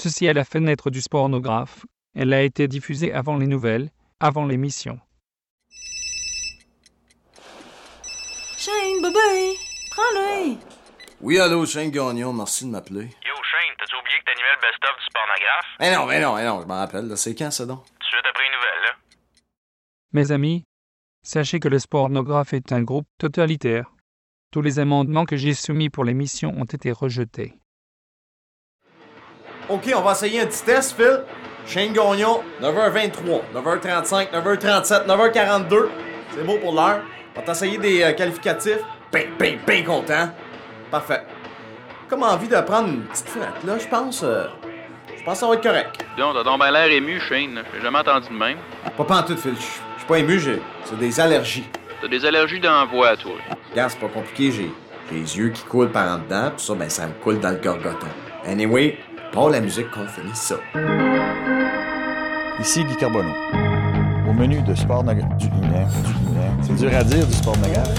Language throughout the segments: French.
Ceci est la fenêtre du spornographe. Elle a été diffusée avant les nouvelles, avant l'émission. Shane, bébé, prends-le. Oui, allô, Shane Gagnon, merci de m'appeler. Yo, Shane, t'as-tu oublié que t'animais le best-of du spornographe? Non, je m'en rappelle, là. C'est quand, ça donc? Tout de suite après les nouvelles, là. Mes amis, sachez que le spornographe est un groupe totalitaire. Tous les amendements que j'ai soumis pour l'émission ont été rejetés. OK, on va essayer un petit test, Phil. Shane Gagnon, 9h23, 9h35, 9h37, 9h42. C'est beau pour l'heure. On va t'essayer des qualificatifs. Ben content. Parfait. Comme envie de prendre une petite fenêtre, là, je pense que ça va être correct. Donc, t'as donc ben l'air ému, Shane. J'ai jamais entendu de même. Pas pantoute, Phil. Je suis pas ému, c'est des allergies. T'as des allergies d'envoi, toi. Regarde, c'est pas compliqué, j'ai les yeux qui coulent par en dedans, pis ça, ben ça me coule dans le gorgoton. Anyway, pour la musique qu'on finisse ça. Ici Guy Carbonneau. Au menu de spornographe... C'est dur à dire, du spornographe.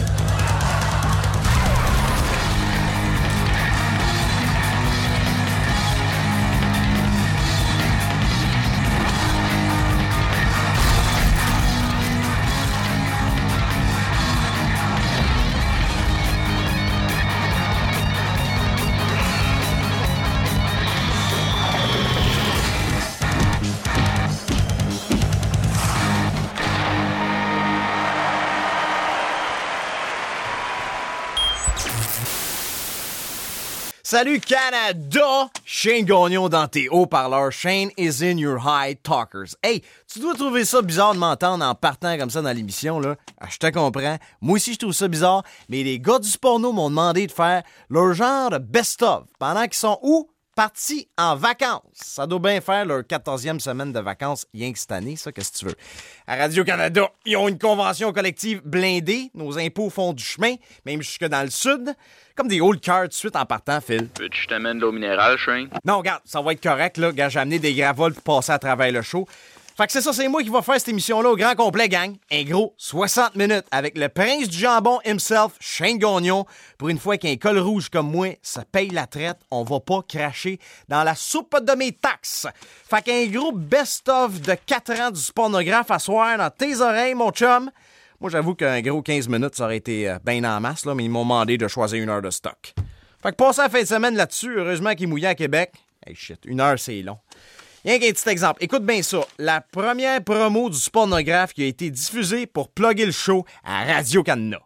Salut Canada! Shane Gagnon dans tes haut-parleurs. Shane is in your high talkers. Hey, tu dois trouver ça bizarre de m'entendre en partant comme ça dans l'émission, là. Ah, je te comprends. Moi aussi, je trouve ça bizarre. Mais les gars du porno m'ont demandé de faire leur genre de best-of pendant qu'ils sont où? Partis en vacances. Ça doit bien faire leur 14e semaine de vacances, rien que cette année, ça, qu'est-ce que tu veux. À Radio-Canada, ils ont une convention collective blindée. Nos impôts font du chemin, même jusque dans le sud. Comme des old cars tout de suite en partant, Phil. Veux-tu que je t'amène de l'eau minérale, Shane? Non, regarde, ça va être correct, là. Regarde, j'ai amené des gravoles pour passer à travers le show. Fait que c'est ça, c'est moi qui va faire cette émission-là au grand complet, gang. Un gros 60 minutes avec le prince du jambon himself, Shane Gagnon. Pour une fois qu'un col rouge comme moi, ça paye la traite, on va pas cracher dans la soupe de mes taxes. Fait qu'un gros best-of de 4 ans du pornographe à soir dans tes oreilles, mon chum. Moi, j'avoue qu'un gros 15 minutes, ça aurait été bien en masse, là, mais ils m'ont demandé de choisir 1 heure de stock. Fait que passer la fin de semaine là-dessus, heureusement qu'il mouillait à Québec. Hey shit, 1 heure, c'est long. Rien qu'un petit exemple. Écoute bien ça. La première promo du pornographe qui a été diffusée pour plugger le show à Radio-Canada.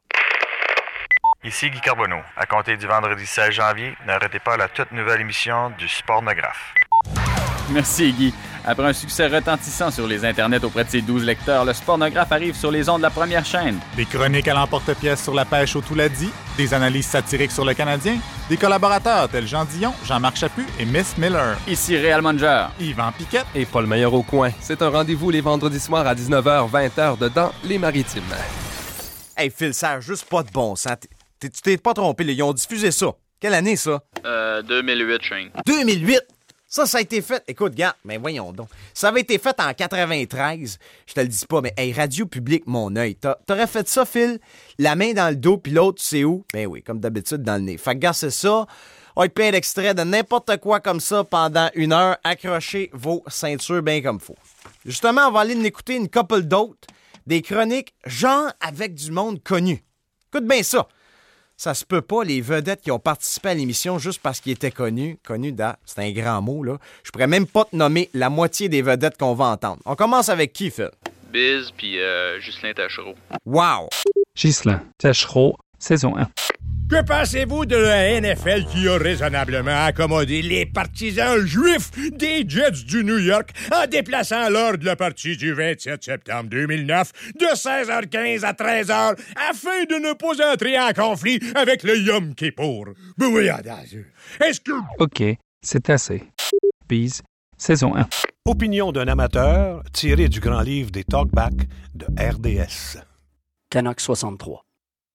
Ici Guy Carbonneau. À compter du vendredi 16 janvier, n'arrêtez pas la toute nouvelle émission du Spornographe. Merci Guy. Après un succès retentissant sur les internets auprès de ses 12 lecteurs, le Spornographe arrive sur les ondes de la première chaîne. Des chroniques à l'emporte-pièce sur la pêche au Touladi, des analyses satiriques sur le Canadien, des collaborateurs tels Jean Dion, Jean-Marc Chaput et Miss Miller. Ici Réal Munger. Yvan Piquette. Et Paul Meilleur au coin. C'est un rendez-vous les vendredis soirs à 19h, 20h dedans Les Maritimes. Hey Phil, ça a juste pas de bon sens. Tu t'es pas trompé, là. Ils ont diffusé ça. Quelle année, ça? 2008, Shane. 2008? Ça a été fait... Écoute, gars, mais voyons donc. Ça avait été fait en 93. Je te le dis pas, mais hey, Radio Public, mon œil. T'aurais fait ça, Phil? La main dans le dos, puis l'autre, tu sais où? Ben oui, comme d'habitude, dans le nez. Fait que, gars, c'est ça. On va être plein d'extraits de n'importe quoi comme ça pendant 1 heure. Accrochez vos ceintures bien comme faut. Justement, on va aller en écouter une couple d'autres. Des chroniques, genre avec du monde connu. Écoute bien ça. Ça se peut pas, les vedettes qui ont participé à l'émission juste parce qu'ils étaient connus. C'est un grand mot, là. Je pourrais même pas te nommer la moitié des vedettes qu'on va entendre. On commence avec qui, Phil? Biz puis Ghislain Tachereau. Wow! Ghislain Tachereau, saison 1. Que pensez-vous de la NFL qui a raisonnablement accommodé les partisans juifs des Jets du New York en déplaçant l'heure de la partie du 27 septembre 2009 de 16h15 à 13h afin de ne pas entrer en conflit avec le Yom Kippour? Ben oui, est-ce que... OK, c'est assez. Biz, saison 1. Opinion d'un amateur tirée du grand livre des talkbacks de RDS. Canuck 63.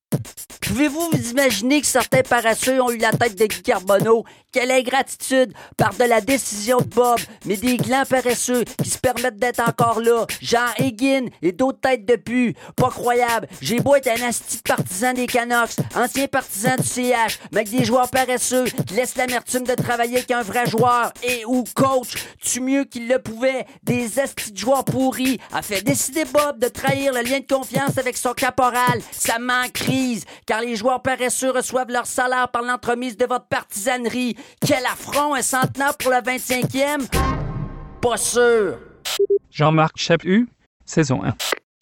Pouvez-vous vous imaginer que certains paresseux ont eu la tête de Guy Carbonneau? Quelle ingratitude par de la décision de Bob, mais des glands paresseux qui se permettent d'être encore là, genre Higgin et d'autres têtes de pu. Pas croyable. J'ai beau être un asti de partisan des Canucks, ancien partisan du CH, mais avec des joueurs paresseux qui laissent l'amertume de travailler avec un vrai joueur et ou coach, tu mieux qu'il le pouvait, des astis de joueurs pourris, a fait décider Bob de trahir le lien de confiance avec son caporal. Ça met en crise, car les joueurs paresseux reçoivent leur salaire par l'entremise de votre partisanerie. Quel affront, un centenaire pour le 25e? Pas sûr. Jean-Marc Chaput, saison 1.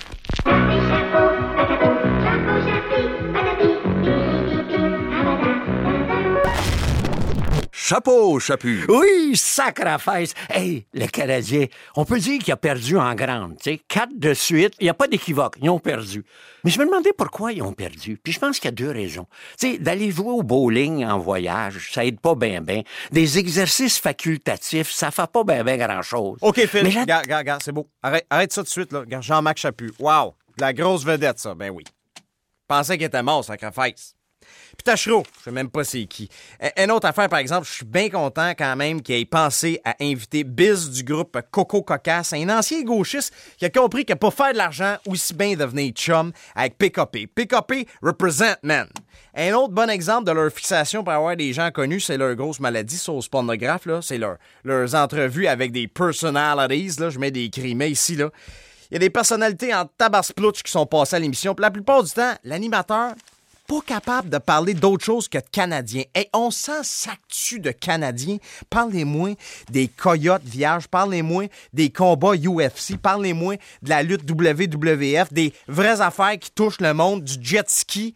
Chapeau, Chaput. Oui, sacrifice. Hey, le Canadien, on peut dire qu'il a perdu en grande. 4 de suite, il n'y a pas d'équivoque. Ils ont perdu. Mais je me demandais pourquoi ils ont perdu. Puis je pense qu'il y a 2 raisons. D'aller jouer au bowling en voyage, ça aide pas bien. Des exercices facultatifs, ça fait pas bien grand-chose. OK, Phil, regarde, c'est beau. Arrête ça tout de suite, là. Regarde, Jean-Marc Chaput. Wow, la grosse vedette, ça. Ben oui. Pensais qu'il était mort, sacrifice. Puis Tachereau, je sais même pas c'est qui. Une autre affaire, par exemple, je suis bien content quand même qu'il ait pensé à inviter Biz du groupe Coco Cocasse, un ancien gauchiste qui a compris que pour faire de l'argent, aussi bien devenir chum avec PKP. PKP represent, man. Un autre bon exemple de leur fixation pour avoir des gens connus, c'est leur grosse maladie sur le pornographe, là. C'est leurs entrevues avec des personalities, là. Je mets des crimets ici, là. Il y a des personnalités en tabasplouch qui sont passées à l'émission. Puis la plupart du temps, l'animateur pas capable de parler d'autre chose que de Canadiens. Et on s'en sac-tu de Canadiens. Parlez-moi des coyotes vierges, parlez-moi des combats UFC, parlez-moi de la lutte WWF, des vraies affaires qui touchent le monde, du jet ski,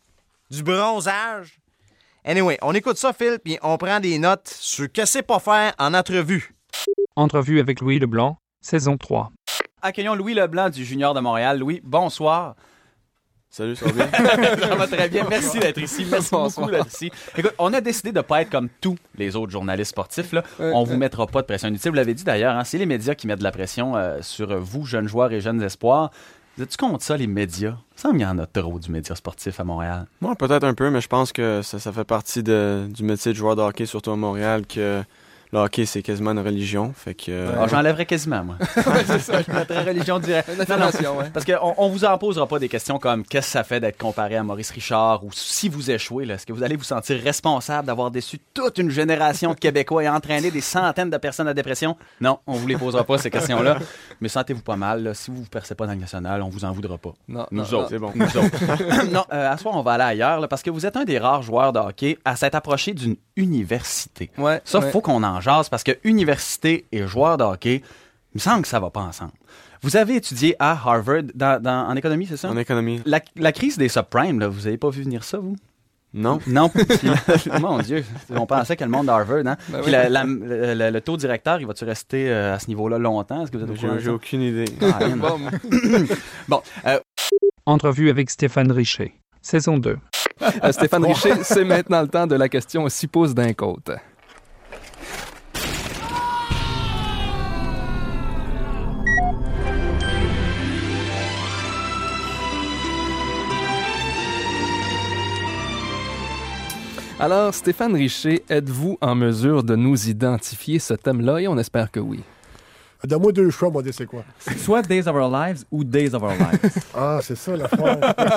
du bronzage. Anyway, on écoute ça, Phil, puis on prend des notes sur que c'est pas faire en entrevue. Entrevue avec Louis Leblanc, saison 3. Accueillons Louis Leblanc du Junior de Montréal. Louis, bonsoir. Salut, ça va bien? Ça va très bien. Merci d'être ici. Merci beaucoup d'être ici. Écoute, on a décidé de ne pas être comme tous les autres journalistes sportifs. Là. On vous mettra pas de pression inutile. Vous l'avez dit d'ailleurs, hein, c'est les médias qui mettent de la pression sur vous, jeunes joueurs et jeunes espoirs. Vous êtes-tu contre ça, les médias? Ça me semble qu'il y en a trop du média sportif à Montréal. Moi, peut-être un peu, mais je pense que ça fait partie du métier de joueur de hockey, surtout à Montréal, que le hockey, c'est quasiment une religion. Fait que, j'enlèverais quasiment, moi. C'est ça, je mettrais religion direct. Ouais. Parce qu'on vous en posera pas des questions comme qu'est-ce que ça fait d'être comparé à Maurice Richard ou si vous échouez, là, est-ce que vous allez vous sentir responsable d'avoir déçu toute une génération de Québécois et entraîné des centaines de personnes à dépression? Non, on vous les posera pas, ces questions-là. Mais sentez-vous pas mal. Là. Si vous ne percez pas dans le national, on vous en voudra pas. Nous autres. C'est bon. Nous autres. Non, à ce soir, on va aller ailleurs là, parce que vous êtes un des rares joueurs de hockey à s'être approché d'une université. Ouais, ça, faut qu'on en jase parce que université et joueur de hockey, il me semble que ça va pas ensemble. Vous avez étudié à Harvard en économie, c'est ça? En économie. La crise des subprimes, là, vous avez pas vu venir ça, vous? Non. Non. Mon Dieu, on pensait que le monde d'Harvard, hein? Ben puis oui. Le taux directeur, il va-tu rester à ce niveau-là longtemps? Est-ce que vous êtes J'ai aucune idée. Bon. Entrevue avec Stéphane Richer, saison 2. Stéphane Richer, c'est maintenant le temps de la question 6 pouces d'un côte. Alors, Stéphane Richer, êtes-vous en mesure de nous identifier ce thème-là? Et on espère que oui. Donne-moi 2 choix, moi, c'est quoi? Soit Days of Our Lives ou Days of Our Lives. Ah, c'est ça l'affaire.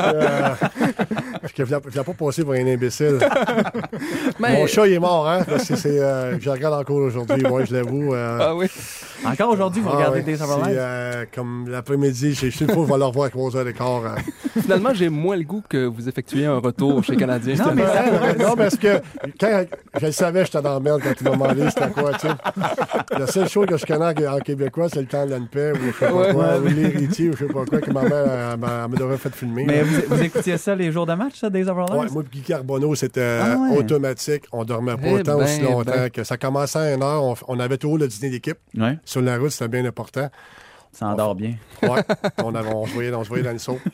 Je ne viens pas passer pour un imbécile. Mais... Mon chat, il est mort, hein? Parce que je regarde encore aujourd'hui, moi, je l'avoue. Ah oui? Encore aujourd'hui, vous regardez Days of Our Lives? Comme l'après-midi, je sais pas, je vais le revoir à 3h15. Finalement, j'ai moins le goût que vous effectuiez un retour chez Canadien. Non, parce que quand je le savais, j'étais dans la merde quand tu m'as demandé c'était quoi, tu sais. La seule chose que je connais en québécois, c'est le temps de l'ANPE ou je sais pas quoi, ou l'héritier ou je sais pas quoi, que ma mère me devrait fait filmer. Mais vous écoutiez ça les jours de match, ça, Days of Our Lives? Ouais, moi et Guy Carbonneau, c'était automatique. On dormait pas autant aussi longtemps que ça commençait à 1h. On avait toujours le dîner d'équipe. Ouais. Sur la route, c'était bien important. Ça endort bien. Ouais. On se voyait dans le saut.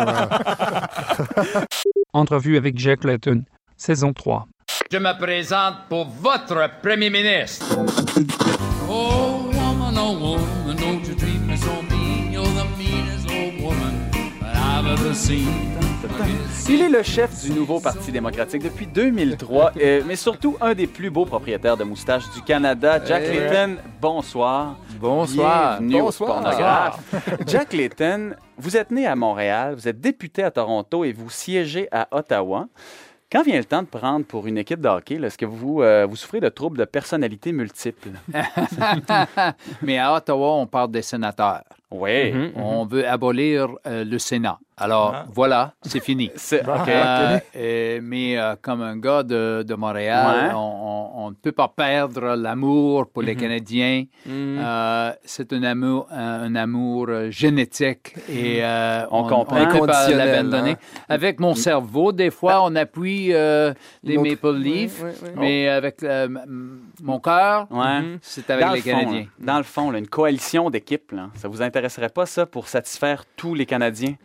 Entrevue avec Jack Layton, saison 3. Je me présente pour votre premier ministre. Oh woman, don't you treat me so mean. You're the meanest old woman that I've ever seen. Il est le chef du nouveau Parti démocratique depuis 2003, mais surtout un des plus beaux propriétaires de moustaches du Canada. Jack Layton, bonsoir. Bonsoir. Bienvenue au Bonsoir. Pornographe. Jack Layton, vous êtes né à Montréal, vous êtes député à Toronto et vous siégez à Ottawa. Quand vient le temps de prendre pour une équipe de hockey, là, est-ce que vous souffrez de troubles de personnalité multiples? Mais à Ottawa, on parle des sénateurs. Oui. On veut abolir le Sénat. Alors, voilà, c'est fini. Mais comme un gars de Montréal, on ne peut pas perdre l'amour pour les Canadiens. C'est un amour génétique et on comprend. On ne peut pas l'abandonner. Avec mon cerveau, des fois, on appuie les Maple Leafs, mais avec mon cœur, c'est avec les Canadiens. Dans le fond, là, une coalition d'équipes, là, ça vous intéresserait pas, ça, pour satisfaire tous les Canadiens?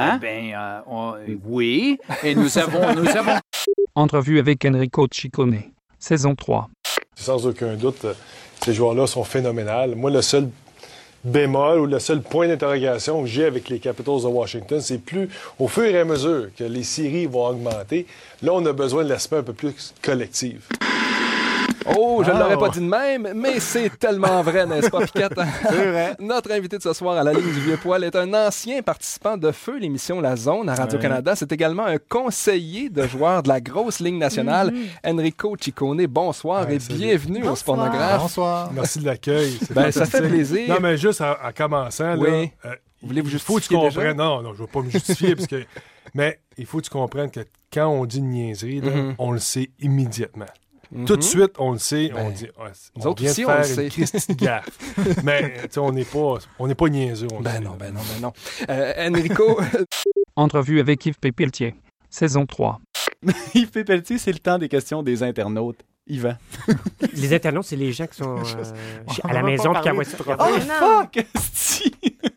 Oui, et nous avons... Entrevue avec Enrico Ciccone, saison 3. Sans aucun doute, ces joueurs-là sont phénoménaux. Moi, le seul bémol ou le seul point d'interrogation que j'ai avec les Capitals de Washington, c'est plus au fur et à mesure que les séries vont augmenter, là, on a besoin de l'aspect un peu plus collectif. Oh, je ne l'aurais pas dit de même, mais c'est tellement vrai, n'est-ce pas, Piquette? C'est vrai. Notre invité de ce soir à la ligne du Vieux-Poil est un ancien participant de Feu, l'émission La Zone à Radio-Canada. C'est également un conseiller de joueurs de la grosse ligne nationale. Enrico Ciccone, bonsoir et bienvenue au Spornographe. Bonsoir. Merci de l'accueil. Ça fait plaisir. Non, mais juste en commençant, oui. là, voulez-vous justifier? Il faut que tu comprennes. Non, je ne vais pas me justifier, parce que... mais il faut que tu comprennes que quand on dit une niaiserie, là, on le sait immédiatement. Tout de suite, on le sait, on dit, on vient de faire une Christie de gaffe. Mais on n'est pas niaiseux. Non. Enrico. Entrevue avec Yves Pépeltier, saison 3. Yves Pépeltier, c'est le temps des questions des internautes. Yvan. Les internautes, c'est les gens qui sont à la maison et qui envoient ce trophée. Oh, fuck! C'est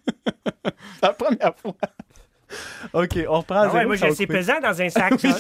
la première fois. OK, on reprend. Moi, j'ai assez pesant dans un sac. Oui,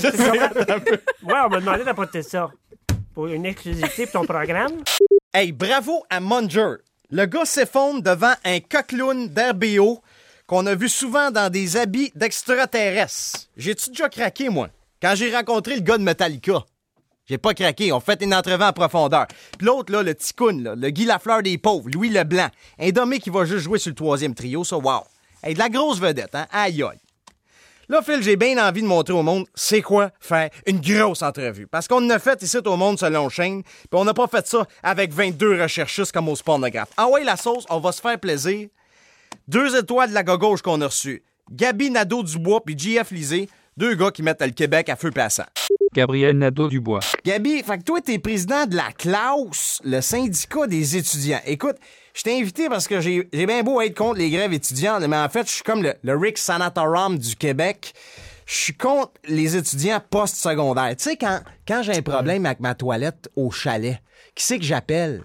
on m'a demandé d'apporter ça. Pour une exclusivité pour ton programme. Hey, bravo à Munger. Le gars s'effondre devant un coqueloun d'RBO qu'on a vu souvent dans des habits d'extraterrestres. J'ai-tu déjà craqué, moi? Quand j'ai rencontré le gars de Metallica. J'ai pas craqué, on fait une entrevue en profondeur. Puis l'autre, là, le ticoun, là, le Guy Lafleur des pauvres, Louis Leblanc. Un dommé qui va juste jouer sur le 3e trio, ça, wow. Hey, de la grosse vedette, hein? Aïe aïe. Là, Phil, j'ai bien envie de montrer au monde c'est quoi faire une grosse entrevue. Parce qu'on en a fait ici au monde selon chaîne, puis on n'a pas fait ça avec 22 recherchistes comme au Spornographe. Ah ouais, la sauce, on va se faire plaisir. 2 étoiles de la gauche qu'on a reçues. Gabi Nadeau-Dubois puis JF Lisée, 2 gars qui mettent le Québec à feu passant. Gabriel Nadeau-Dubois. Gabi, fait que toi, t'es président de la Claus, le syndicat des étudiants. Écoute, je t'ai invité parce que j'ai bien beau être contre les grèves étudiantes, mais en fait, je suis comme le Rick Sanatorum du Québec. Je suis contre les étudiants post-secondaires. Tu sais, quand j'ai un problème avec ma toilette au chalet, qui c'est que j'appelle?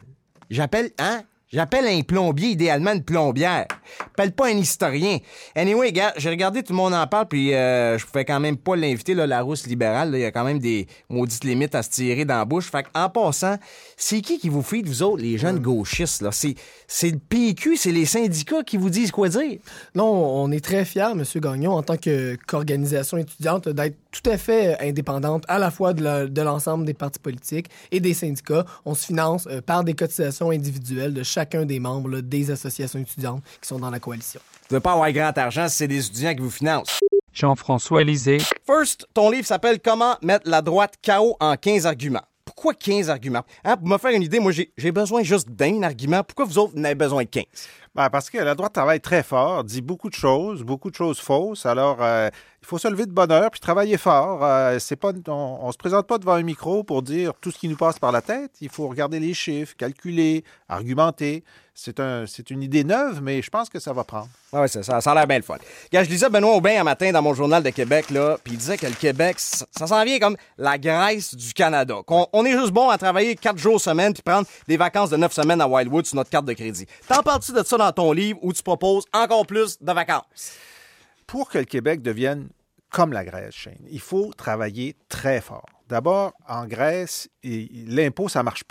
J'appelle un plombier, idéalement une plombière. J'appelle pas un historien. Anyway, gars, j'ai regardé, tout le monde en parle, puis je pouvais quand même pas l'inviter, là, la rousse libérale. Il y a quand même des maudites limites à se tirer dans la bouche. Fait qu'en passant, c'est qui vous feed, vous autres, les jeunes gauchistes, là? C'est le PQ, c'est les syndicats qui vous disent quoi dire? Non, on est très fiers, M. Gagnon, en tant qu'organisation étudiante, d'être tout à fait indépendante à la fois de l'ensemble des partis politiques et des syndicats. On se finance par des cotisations individuelles de chacun des membres là, des associations étudiantes qui sont dans la coalition. Vous ne devez pas avoir grand argent si c'est des étudiants qui vous financent. Jean-François Lisée. First, ton livre s'appelle « Comment mettre la droite KO en 15 arguments ». Pourquoi 15 arguments? Hein, pour me faire une idée, moi, j'ai besoin juste d'un argument. Pourquoi vous autres, vous en avez besoin de 15? Ben, parce que la droite travaille très fort, dit beaucoup de choses fausses. Alors, il faut se lever de bonne heure puis travailler fort. C'est pas, on se présente pas devant un micro pour dire tout ce qui nous passe par la tête. Il faut regarder les chiffres, calculer, argumenter. C'est une idée neuve, mais je pense que ça va prendre. Oui, ça a l'air bien le fun. Regarde, je lisais Benoît Aubin un matin dans mon journal de Québec, là, puis il disait que le Québec, ça s'en vient comme la Grèce du Canada. On est juste bon à travailler 4 jours semaine puis prendre des vacances de 9 semaines à Wildwood sur notre carte de crédit. T'en parles-tu de ça dans ton livre où tu proposes encore plus de vacances? Pour que le Québec devienne comme la Grèce, Shane, il faut travailler très fort. D'abord, en Grèce, l'impôt, ça marche pas.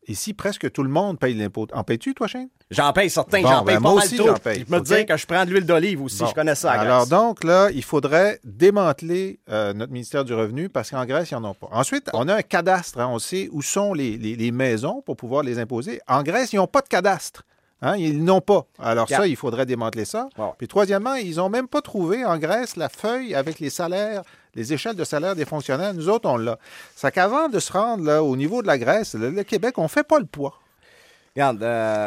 Ici, presque tout le monde paye l'impôt. En payes-tu, toi, Shane? J'en paye certains, Bon, j'en paye pas moi mal aussi, trop. j'en paye. Je me disais que je prends de l'huile d'olive aussi, Bon. je connais ça. Alors donc, là, il faudrait démanteler notre ministère du Revenu parce qu'en Grèce, ils n'en ont pas. Ensuite, on a un cadastre. Hein, on sait où sont les maisons pour pouvoir les imposer. En Grèce, ils n'ont pas de cadastre. Hein, ils n'ont pas. Alors ça, il faudrait démanteler ça. Wow. Puis troisièmement, ils n'ont même pas trouvé en Grèce la feuille avec les salaires, les échelles de salaire des fonctionnaires. Nous autres, on l'a. Ça qu'avant de se rendre là, au niveau de la Grèce, le Québec, on ne fait pas le poids. Regarde,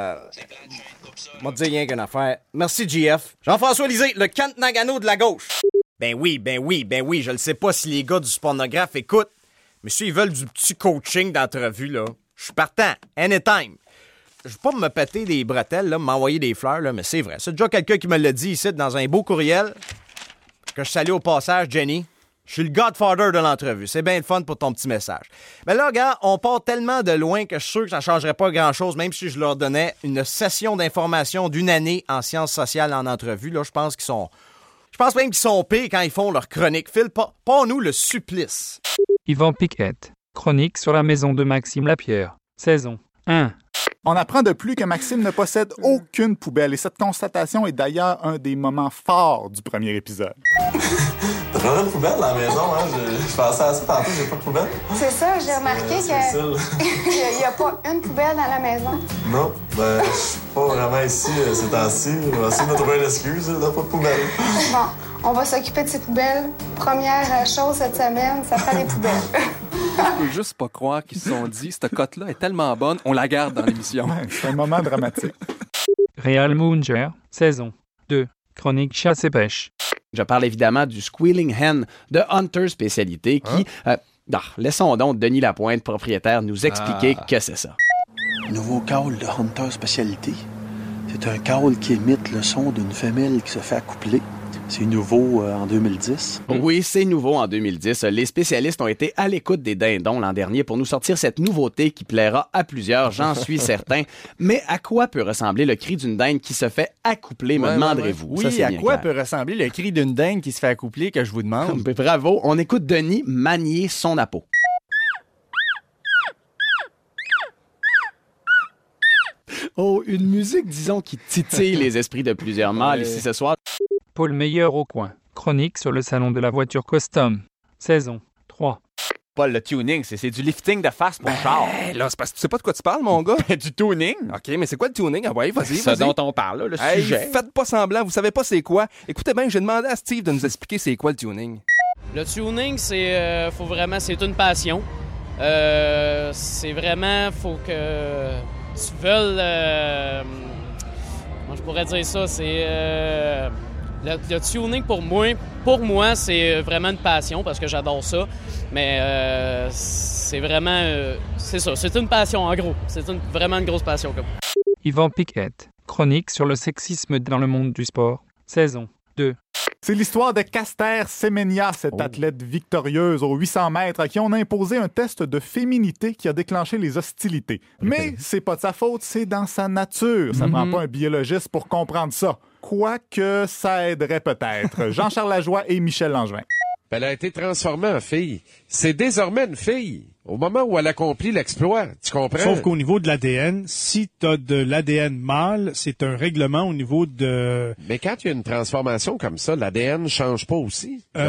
moi te dire rien qu'une affaire. Merci, JF. Jean-François Lisée, le Kant Nagano de la gauche. Ben oui, je ne sais pas si les gars du Spornographe écoutent, mais s'ils veulent du petit coaching d'entrevue, là, je suis partant, anytime. Je veux pas me péter des bretelles, là, m'envoyer des fleurs, là, mais c'est vrai. C'est déjà quelqu'un qui me l'a dit ici dans un beau courriel, que je salue au passage, Jenny. Je suis le godfather de l'entrevue. C'est bien le fun pour ton petit message. Mais là, gars, on part tellement de loin que je suis sûr que ça ne changerait pas grand-chose, même si je leur donnais une session d'information d'1 année en sciences sociales en entrevue. Là, je pense même qu'ils sont pires quand ils font leur chronique. Phil, pas nous le supplice. Yvan Piquette, chronique sur la maison de Maxime Lapierre, saison 1. On apprend de plus que Maxime ne possède aucune poubelle et cette constatation est d'ailleurs un des moments forts du premier épisode. T'as pas de poubelle dans la maison, hein? Je pensais à ça tantôt, j'ai pas de poubelle. C'est ça, j'ai remarqué qu'il n'y a pas une poubelle dans la maison. Non, ben, je suis pas vraiment ici ces temps-ci. On va essayer de me trouver une excuse, il n'y a pas de poubelle. Bon, on va s'occuper de ces poubelles. Première chose cette semaine, ça prend des poubelles. Je peux juste pas croire qu'ils se sont dit, cette cote-là est tellement bonne, on la garde dans l'émission. Ouais, c'est un moment dramatique. Réal Munger, saison 2, chronique chasse et pêche. Je parle évidemment du Squealing Hen de Hunter Spécialité qui... laissons donc Denis Lapointe, propriétaire, nous expliquer que c'est ça. Le nouveau caule de Hunter Spécialité, c'est un caule qui imite le son d'une femelle qui se fait accoupler. C'est nouveau en 2010. Oui, c'est nouveau en 2010. Les spécialistes ont été à l'écoute des dindons l'an dernier pour nous sortir cette nouveauté qui plaira à plusieurs, j'en suis certain. Mais à quoi peut ressembler le cri d'une dinde qui se fait accoupler, me demanderez-vous? Oui, ça, à quoi peut ressembler le cri d'une dinde qui se fait accoupler, que je vous demande? Bravo, on écoute Denis manier son appeau. Oh, une musique, disons, qui titille les esprits de plusieurs mâles ici ce soir. Paul Meyer au coin, chronique sur le salon de la voiture custom, saison 3. Paul, le tuning, c'est du lifting de face pour char. Là, c'est parce que tu sais pas de quoi tu parles, mon gars. Du tuning? OK, mais c'est quoi le tuning? Ah ouais, vas-y. Ce dont on parle, là, le sujet. Faites pas semblant, vous savez pas c'est quoi. Écoutez bien, j'ai demandé à Steve de nous expliquer c'est quoi le tuning. Le tuning, c'est une passion. C'est vraiment, faut que tu veuilles... comment je pourrais dire ça? C'est... Le tuning, pour moi, c'est vraiment une passion parce que j'adore ça. Mais c'est vraiment... c'est ça, c'est une passion en gros. C'est vraiment une grosse passion. Comme. Yvan Piquette, chronique sur le sexisme dans le monde du sport, saison 2. C'est l'histoire de Caster Semenya, cette athlète victorieuse aux 800 mètres à qui on a imposé un test de féminité qui a déclenché les hostilités. Mais c'est pas de sa faute, c'est dans sa nature. Ça prend pas un biologiste pour comprendre ça. Quoique ça aiderait peut-être. Jean-Charles Lajoie et Michel Langevin. Elle a été transformée en fille. C'est désormais une fille. Au moment où elle accomplit l'exploit, tu comprends? Sauf qu'au niveau de l'ADN, si tu as de l'ADN mâle, c'est un règlement au niveau de... Mais quand il y a une transformation comme ça, l'ADN change pas aussi? Non,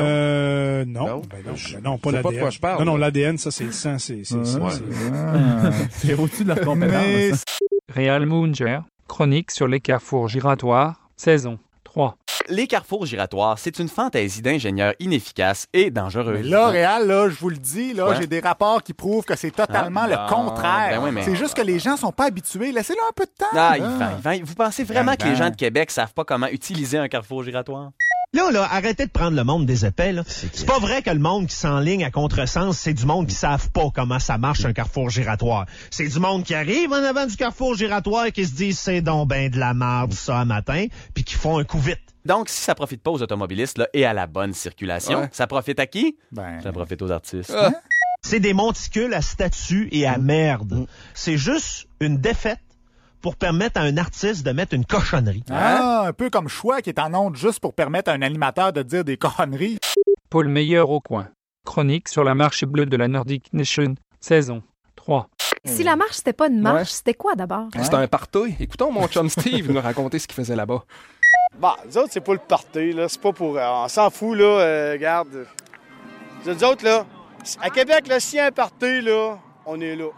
pas l'ADN. Pas de quoi je parle. Non, l'ADN, ça, c'est le sang. C'est au-dessus de la compétence. Réal Munger, chronique sur les carrefours giratoires, saison 3. Les carrefours giratoires, c'est une fantaisie d'ingénieurs inefficace et dangereuse. Mais là, Réal, là, je vous le dis, là, j'ai des rapports qui prouvent que c'est totalement le contraire. C'est juste que les gens sont pas habitués. Laissez-leur un peu de temps. Yvan, vous pensez vraiment que les gens de Québec savent pas comment utiliser un carrefour giratoire? Là, arrêtez de prendre le monde des épais, là. C'est pas vrai que le monde qui s'enligne à contresens, c'est du monde qui savent pas comment ça marche un carrefour giratoire. C'est du monde qui arrive en avant du carrefour giratoire et qui se disent c'est donc ben de la merde ça un matin, puis qui font un coup vite. Donc, si ça profite pas aux automobilistes là, et à la bonne circulation, ça profite à qui? Ça profite aux artistes. C'est des monticules à statut et à merde. C'est juste une défaite pour permettre à un artiste de mettre une cochonnerie. Un peu comme Choix qui est en onde juste pour permettre à un animateur de dire des cochonneries. Paul Meyer au coin, chronique sur la marche bleue de la Nordic Nation, saison 3. Si la marche, c'était pas une marche, c'était quoi d'abord? C'était un party. Écoutons mon chum Steve nous raconter ce qu'il faisait là-bas. Bah, nous autres, c'est pas le party, là. C'est pas pour... on s'en fout, là. Regarde. Nous autres, là, à Québec, là, s'il y a un party, là, on est là.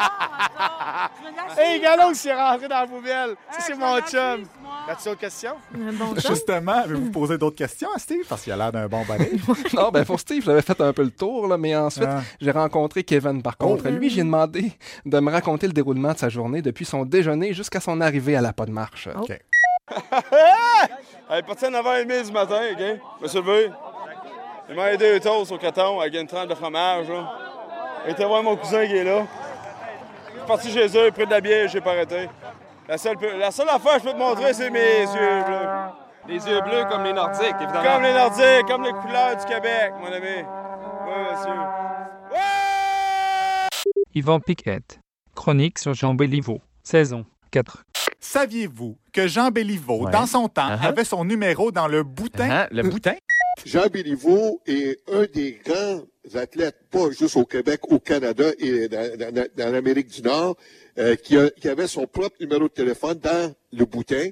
Hey, Galon s'est rentré dans la poubelle. Ça, c'est mon chum. As-tu d'autres questions? Justement, avez-vous posé d'autres questions à Steve? Parce qu'il a l'air d'un bon balai. Non, ben pour Steve, j'avais fait un peu le tour, là, mais ensuite, j'ai rencontré Kevin, par contre. Lui, j'ai demandé de me raconter le déroulement de sa journée depuis son déjeuner jusqu'à son arrivée à la pas de marche. OK. Elle est partie à 9h30 du matin, OK? Je me suis levé. Il m'a aidé un toast au coton avec une tranche de fromage, là. J'ai été voir mon cousin qui est là. Je suis parti chez eux, pris de la bière, j'ai pas arrêté. La seule affaire que je peux te montrer, c'est mes yeux bleus. Les yeux bleus comme les Nordiques, évidemment. Comme les Nordiques, comme les couleurs du Québec, mon ami. Oui, monsieur. Yvan Piquette. Chronique sur Jean Béliveau. Saison 4. Saviez-vous que Jean Béliveau, dans son temps, avait son numéro dans le boutin? Le boutin? Jean Béliveau est un des grands athlètes, pas juste au Québec, au Canada et dans l'Amérique du Nord, qui avait son propre numéro de téléphone dans le boutin.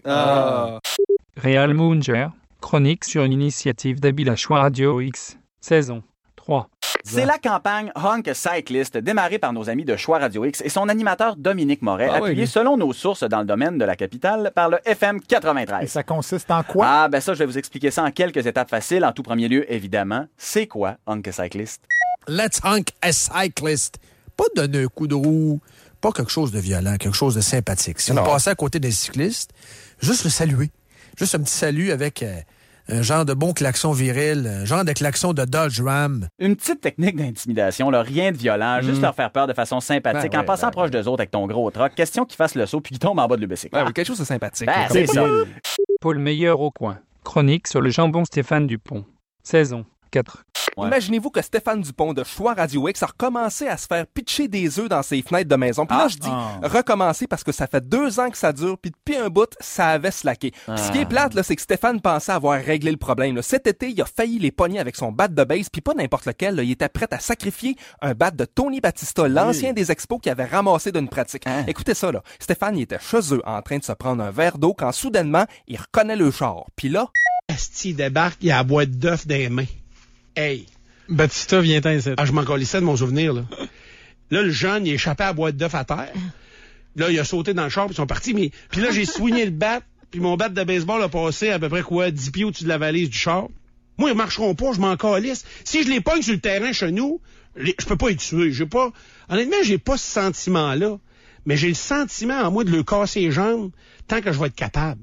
Réal Munger. Chronique sur une initiative d'Abilachois Radio X. Saison 3. C'est la campagne Honk Cyclist démarrée par nos amis de Choix Radio X et son animateur Dominique Moret, appuyé selon nos sources dans le domaine de la capitale par le FM 93. Et ça consiste en quoi? Ah, ben ça, je vais vous expliquer ça en quelques étapes faciles. En tout premier lieu, évidemment, c'est quoi Honk Cyclist? Let's Honk a Cyclist. Pas donner un coup de roue, pas quelque chose de violent, quelque chose de sympathique. Si vous passez à côté d'un cycliste, juste le saluer. Juste un petit salut avec... un genre de bon klaxon viril, un genre de klaxon de Dodge Ram. Une petite technique d'intimidation, là, rien de violent, juste leur faire peur de façon sympathique en passant proche d'eux autres avec ton gros truck. Question qu'ils fassent le saut puis qu'ils tombent en bas de l'UBC. Quelque chose de sympathique. C'est ça. Paul Meilleur au coin. Chronique sur le jambon Stéphane Dupont. Saison 4. Imaginez-vous que Stéphane Dupont de Choix Radio X a recommencé à se faire pitcher des œufs dans ses fenêtres de maison. Puis là, je dis recommencer parce que ça fait 2 ans que ça dure, puis depuis un bout, ça avait slacké. Puis ce qui est plate, là, c'est que Stéphane pensait avoir réglé le problème. Là. Cet été, il a failli les pogner avec son bat de base, puis pas n'importe lequel. Là. Il était prêt à sacrifier un bat de Tony Battista, l'ancien des Expos qui avait ramassé d'une pratique. Écoutez ça, là. Stéphane, il était chez eux en train de se prendre un verre d'eau quand soudainement, il reconnaît le char. Puis là... Asti débarque, il a la boîte d'œufs dans les mains. Hey! Batista, viens-t'en ici. Je m'en colissais de mon souvenir, là. Là, le jeune, il a échappé à la boîte d'œufs à terre. Là, il a sauté dans le char, puis ils sont partis. Puis là, j'ai soigné le bat, puis mon bat de baseball a passé à peu près 10 pieds au-dessus de la valise du char. Moi, ils marcheront pas, je m'en calisse. Si je les pogne sur le terrain chez nous, je peux pas les tuer. Honnêtement, j'ai pas ce sentiment-là. Mais j'ai le sentiment en moi de leur casser les jambes tant que je vais être capable.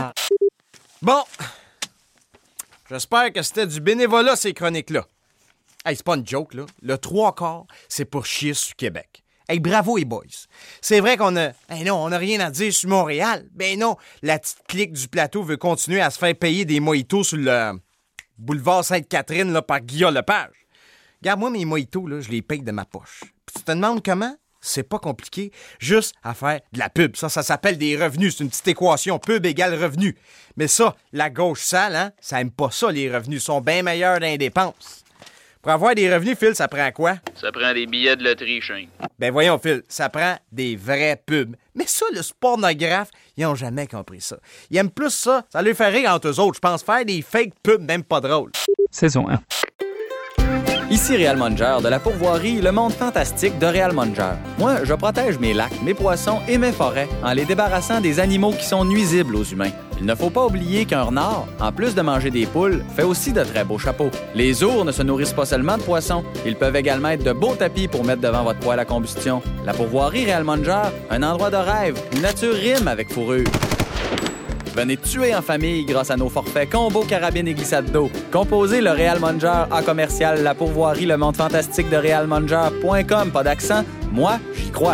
Bon. J'espère que c'était du bénévolat, ces chroniques-là. Hey, c'est pas une joke, là. Le 3/4, c'est pour chier sur Québec. Hey, bravo, les boys. C'est vrai qu'on a... Hey, non, on n'a rien à dire sur Montréal. Ben non, la petite clique du plateau veut continuer à se faire payer des mojitos sur le boulevard Sainte-Catherine là, par Guillaume Lepage. Regarde, moi, mes mojitos, là, je les paye de ma poche. Puis tu te demandes comment? C'est pas compliqué, juste à faire de la pub. Ça s'appelle des revenus. C'est une petite équation. Pub égale revenu. Mais ça, la gauche sale, hein, ça aime pas ça, les revenus. Ils sont bien meilleurs dans les dépenses. Pour avoir des revenus, Phil, ça prend quoi? Ça prend des billets de loterie, Shane. Ben voyons, Phil, ça prend des vrais pubs. Mais ça, le pornographe, ils ont jamais compris ça. Ils aiment plus ça. Ça leur fait rire entre eux autres. Je pense faire des fake pubs, même pas drôles. Saison 1. Ici Réal Munger de la pourvoirie Le Monde Fantastique de Réal Munger. Moi, je protège mes lacs, mes poissons et mes forêts en les débarrassant des animaux qui sont nuisibles aux humains. Il ne faut pas oublier qu'un renard, en plus de manger des poules, fait aussi de très beaux chapeaux. Les ours ne se nourrissent pas seulement de poissons, ils peuvent également être de beaux tapis pour mettre devant votre poêle à combustion. La pourvoirie Réal Munger, un endroit de rêve, une nature rime avec fourrure. Venez tuer en famille grâce à nos forfaits combo carabine et glissade d'eau. Composez le Réal Munger à commercial la pourvoirie le monde fantastique de realmunger.com. Pas d'accent, moi, j'y crois.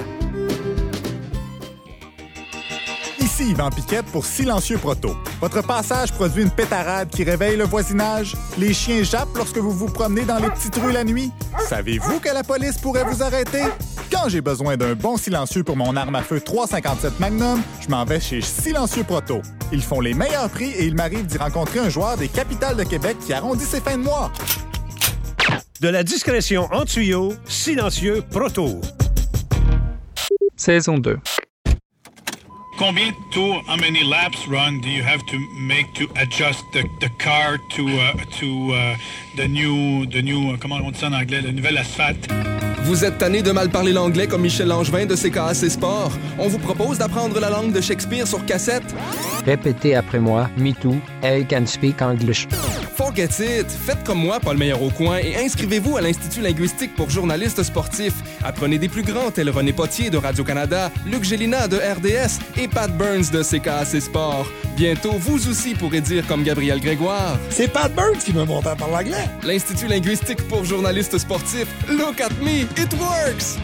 Ici Yvan Piquette pour Silencieux Proto. Votre passage produit une pétarade qui réveille le voisinage. Les chiens jappent lorsque vous vous promenez dans les petites rues la nuit. Savez-vous que la police pourrait vous arrêter? Quand j'ai besoin d'un bon silencieux pour mon arme à feu 3,57 Magnum, je m'en vais chez Silencieux Proto. Ils font les meilleurs prix et il m'arrive d'y rencontrer un joueur des capitales de Québec qui arrondit ses fins de mois. De la discrétion en tuyau, Silencieux Proto. Saison 2. Combien de tours, how many laps run do you have to make to adjust the car to the new comment on dit ça en anglais, le nouvel asphalte? Vous êtes tanné de mal parler l'anglais comme Michel Langevin de CKAC Sport? On vous propose d'apprendre la langue de Shakespeare sur cassette? Répétez après moi. Me too. I can speak English. Forget it! Faites comme moi, Paul Meilleur au coin, et inscrivez-vous à l'Institut linguistique pour journalistes sportifs. Apprenez des plus grands tels René Potier de Radio-Canada, Luc Gélina de RDS et Pat Burns de CKAC Sport. Bientôt, vous aussi pourrez dire comme Gabriel Grégoire. C'est Pat Burns qui me monte à parler anglais. L'Institut linguistique pour journalistes sportifs. Look at me, it works!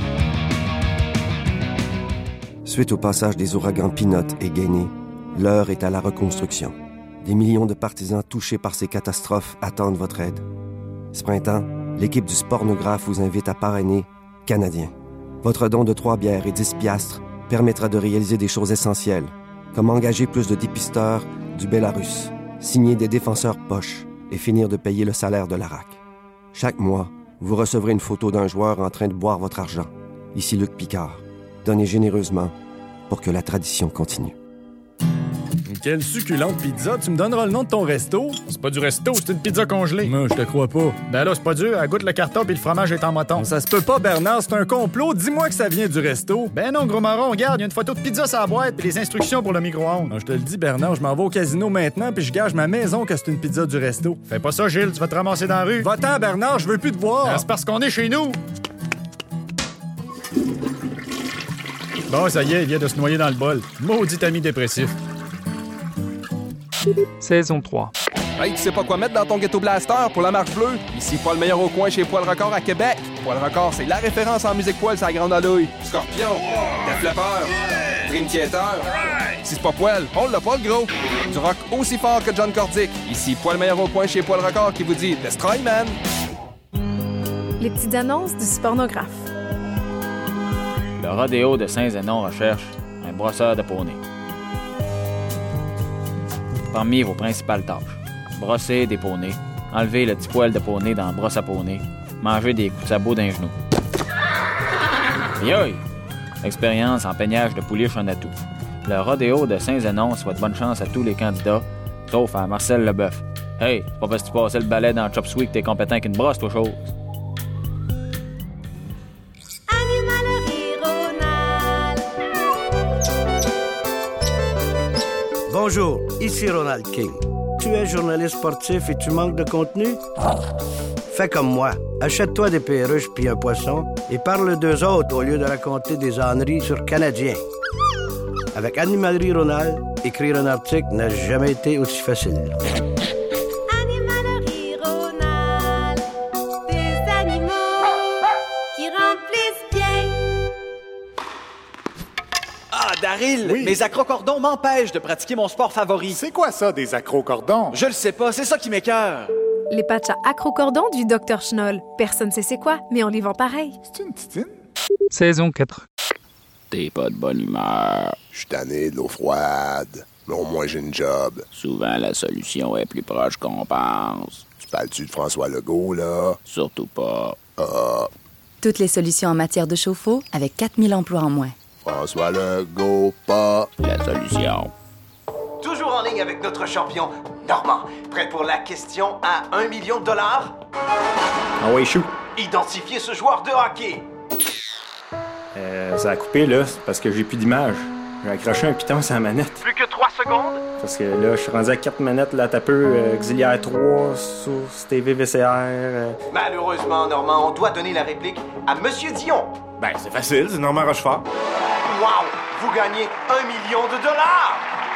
Suite au passage des ouragans Pinot et Gainé, l'heure est à la reconstruction. Des millions de partisans touchés par ces catastrophes attendent votre aide. Ce printemps, l'équipe du Spornographe vous invite à parrainer Canadien. Votre don de 3 bières et 10 piastres permettra de réaliser des choses essentielles, comme engager plus de dépisteurs du Bélarus, signer des défenseurs poches et finir de payer le salaire de l'ARAC. Chaque mois, vous recevrez une photo d'un joueur en train de boire votre argent. Ici Luc Picard. Donnez généreusement pour que la tradition continue. Quelle succulente pizza! Tu me donneras le nom de ton resto? C'est pas du resto, c'est une pizza congelée. Moi, je te crois pas. Ben là, c'est pas dur. Elle goûte le carton puis le fromage est en moton. Ça se peut pas, Bernard. C'est un complot. Dis-moi que ça vient du resto. Ben non, gros marron. Regarde, il y a une photo de pizza sur la boîte puis les instructions pour le micro-ondes. Non, je te le dis, Bernard, je m'en vais au casino maintenant puis je gage ma maison que c'est une pizza du resto. Fais pas ça, Gilles. Tu vas te ramasser dans la rue. Va-t'en, Bernard. Je veux plus te voir. Ben, c'est parce qu'on est chez nous. Bon, ça y est, il vient de se noyer dans le bol. Maudit ami dépressif. Saison 3. Hey, tu sais pas quoi mettre dans ton ghetto blaster pour la marche bleue? Ici Paul Meilleur au coin chez Poil Record à Québec. Poil Record, c'est la référence en musique poil, c'est la grande allouille. Scorpion, Def Leppard, Dream Theater. Si c'est pas Poil, on l'a pas le gros. Du rock aussi fort que John Cordick. Ici Poil Meilleur au coin chez Poil Record qui vous dit Destroy Man. Les petites annonces du Spornographe. Le rodéo de Saint-Zénon recherche un brosseur de poney. Parmi vos principales tâches, brosser des poneys, enlever le petit poil de poney dans la brosse à poney, manger des coups de sabot d'un genou. Aïe! Expérience en peignage de pouliche en atout. Le rodéo de Saint-Zénon souhaite bonne chance à tous les candidats, sauf à Marcel Leboeuf. Hey, c'est pas parce que tu passais le balai dans le chop suey que t'es compétent qu'une brosse, toi, chose. Bonjour, ici Ronald King. Tu es journaliste sportif et tu manques de contenu? Fais comme moi. Achète-toi des perruches puis un poisson et parle d'eux autres au lieu de raconter des âneries sur Canadien. Avec Animalerie Ronald, écrire un article n'a jamais été aussi facile. Animalerie Ronald, des animaux qui remplissent bien. Ah, Daryl, Oui. mes acrocordons m'empêchent de pratiquer mon sport favori. C'est quoi ça, des acrocordons? Je le sais pas, c'est ça qui m'écoeure. Les patchs à acrocordon du Dr Schnoll. Personne sait c'est quoi, mais on les vend pareil. C'est une titine? Saison 4. T'es pas de bonne humeur. Je suis tanné de l'eau froide, mais au moins j'ai une job. Souvent, la solution est plus proche qu'on pense. Tu parles-tu de François Legault, là? Surtout pas. Ah, Toutes les solutions en matière de chauffe-eau avec 4000 emplois en moins. François Legault, pas la solution. Toujours en ligne avec notre champion, Normand. Prêt pour la question à 1 million de dollars? Ah ouais, chou. Identifiez ce joueur de hockey. Ça a coupé, là, c'est parce que j'ai plus d'image. J'ai accroché un piton sur la manette. Plus que 3 secondes? Parce que là, je suis rendu à 4 manettes, là, t'as peu, auxiliaire 3, source TV, VCR. Malheureusement, Normand, on doit donner la réplique à Monsieur Dion. Ben, c'est facile, c'est Normand Rochefort. Wow! Vous gagnez 1 million de dollars!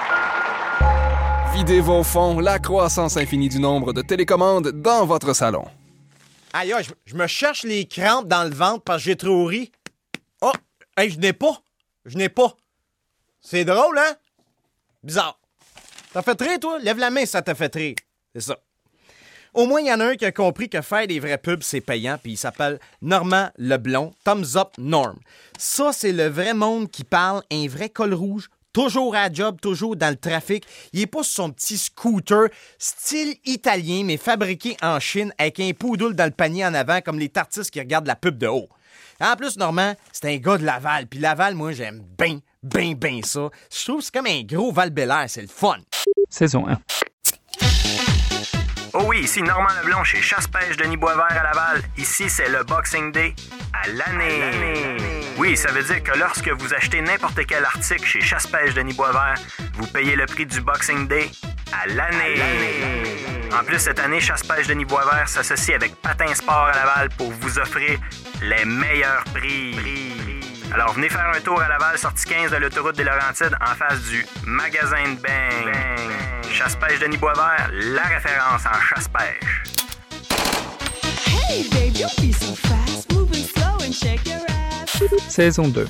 Videz vos fonds, la croissance infinie du nombre de télécommandes dans votre salon. Aïe, aïe, je me cherche les crampes dans le ventre parce que j'ai trop ri. Oh! Hey, je n'ai pas! C'est drôle, hein? Bizarre. T'as fait rire, toi? Lève la main si ça t'a fait rire. C'est ça. Au moins, il y en a un qui a compris que faire des vrais pubs, c'est payant, puis il s'appelle Normand Leblond, Thumbs Up Norm. Ça, c'est le vrai monde qui parle, un vrai col rouge, toujours à job, toujours dans le trafic. Il est pas sur son petit scooter, style italien, mais fabriqué en Chine, avec un poudoule dans le panier en avant, comme les artistes qui regardent la pub de haut. En plus, Normand, c'est un gars de Laval. Puis Laval, moi, j'aime bien ça. Je trouve que c'est comme un gros Val-Bélair. C'est le fun. Saison 1. Oh oui, ici Normand Leblond chez Chasse-Pêche Denis Boisvert à Laval. Ici, c'est le Boxing Day à l'année. Oui, ça veut dire que lorsque vous achetez n'importe quel article chez Chasse-Pêche Denis Boisvert, vous payez le prix du Boxing Day à l'année. En plus, cette année, Chasse-Pêche Denis Boisvert s'associe avec Patin Sport à Laval pour vous offrir les meilleurs prix. Alors, venez faire un tour à Laval, sortie 15 de l'autoroute des Laurentides, en face du magasin de Bang. Chasse-Pêche Denis Boisvert, la référence en chasse-pêche. Hey babe, you'll be so fast, moving slow and shake your ass. Saison 2.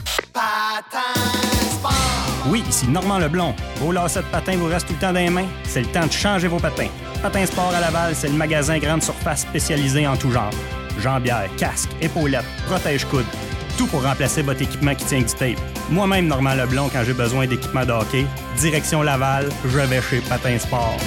Oui, ici Normand Leblond. Vos lacets de patins vous restent tout le temps dans les mains. C'est le temps de changer vos patins. Patin Sport à Laval, c'est le magasin grande surface spécialisé en tout genre. Jambières, casques, épaulettes, protège-coudes. Tout pour remplacer votre équipement qui tient du tape. Moi-même, Normand Leblond, quand j'ai besoin d'équipement de hockey, direction Laval, je vais chez Patin Sport.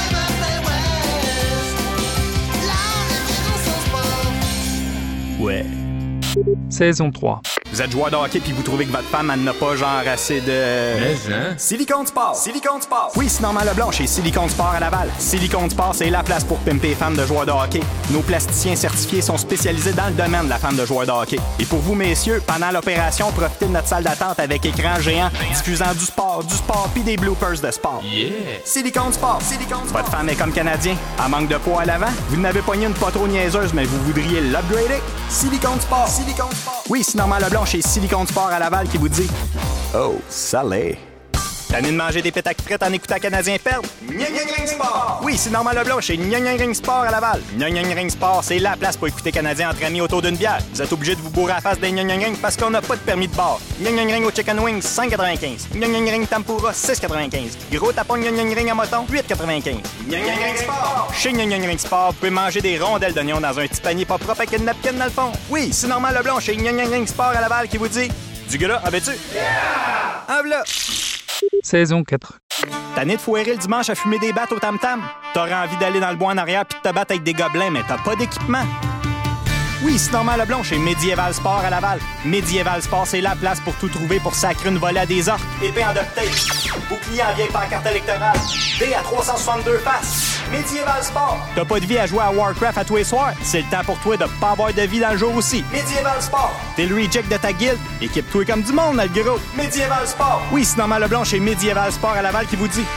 Ouais. Saison 3. Vous êtes joueur de hockey puis vous trouvez que votre femme, elle n'a pas genre assez de... Mais hein? Silicone Sport! Silicone Sport! Oui, c'est Normand Leblond chez Silicone Sport à Laval. Silicone Sport, c'est la place pour pimper les femmes de joueurs de hockey. Nos plasticiens certifiés sont spécialisés dans le domaine de la femme de joueur de hockey. Et pour vous, messieurs, pendant l'opération, profitez de notre salle d'attente avec écran géant diffusant du sport puis des bloopers de sport. Yeah! Silicone Sport! Silicone Sport! Votre femme est comme Canadien. Elle manque de poids à l'avant. Vous n'avez pogné une pas trop niaiseuse, mais vous voudriez l'upgrader? Silicone Sport! Silicone Sport! Oui, c'est Normand Leblond chez Silicone Sport à Laval qui vous dit « Oh, salé! » Tanné de manger des pétacs frites en écoutant Canadien perdre? Gna Gna Gna Sport! Oui, c'est Normand Leblond chez Gna Gna Gna Sport à Laval. Gna Gna Gna Sport, c'est la place pour écouter Canadien entre amis autour d'une bière. Vous êtes obligé de vous bourrer à la face des Gna Gna Gna parce qu'on n'a pas de permis de bar. Gna Gna Gna au Chicken Wings, 5,95. Gna Gna Gna Tempura, 6,95. Gros tapon Gna Gna Gna à moton, 8,95. Gna Gna Gna Sport! Chez Gna Gna Gna Sport, vous pouvez manger des rondelles d'oignon dans un petit panier pas propre avec une napkin dans le fond. Oui, c'est Normand Leblond chez Gna Gna Gna Sport à Laval qui vous dit « Du gras, en veux-tu? Yeah! En v'là! » Saison 4. Tanné de foirer le dimanche à fumer des battes au tam-tam? T'aurais envie d'aller dans le bois en arrière puis de te battre avec des gobelins, mais t'as pas d'équipement? Oui, c'est Normand Leblond chez Medieval Sport à Laval. Medieval Sport, c'est la place pour tout trouver pour sacrer une volée à des orques. Épée en duct tape. Bouclier en vieille pancarte électorale. Dés à 362 faces. Medieval Sport. T'as pas de vie à jouer à Warcraft à tous les soirs? C'est le temps pour toi de pas avoir de vie dans le jour aussi. Medieval Sport. T'es le reject de ta guilde? Équipe-toi comme du monde, le gros. Medieval Sport. Oui, c'est Normand Leblond chez Medieval Sport à Laval qui vous dit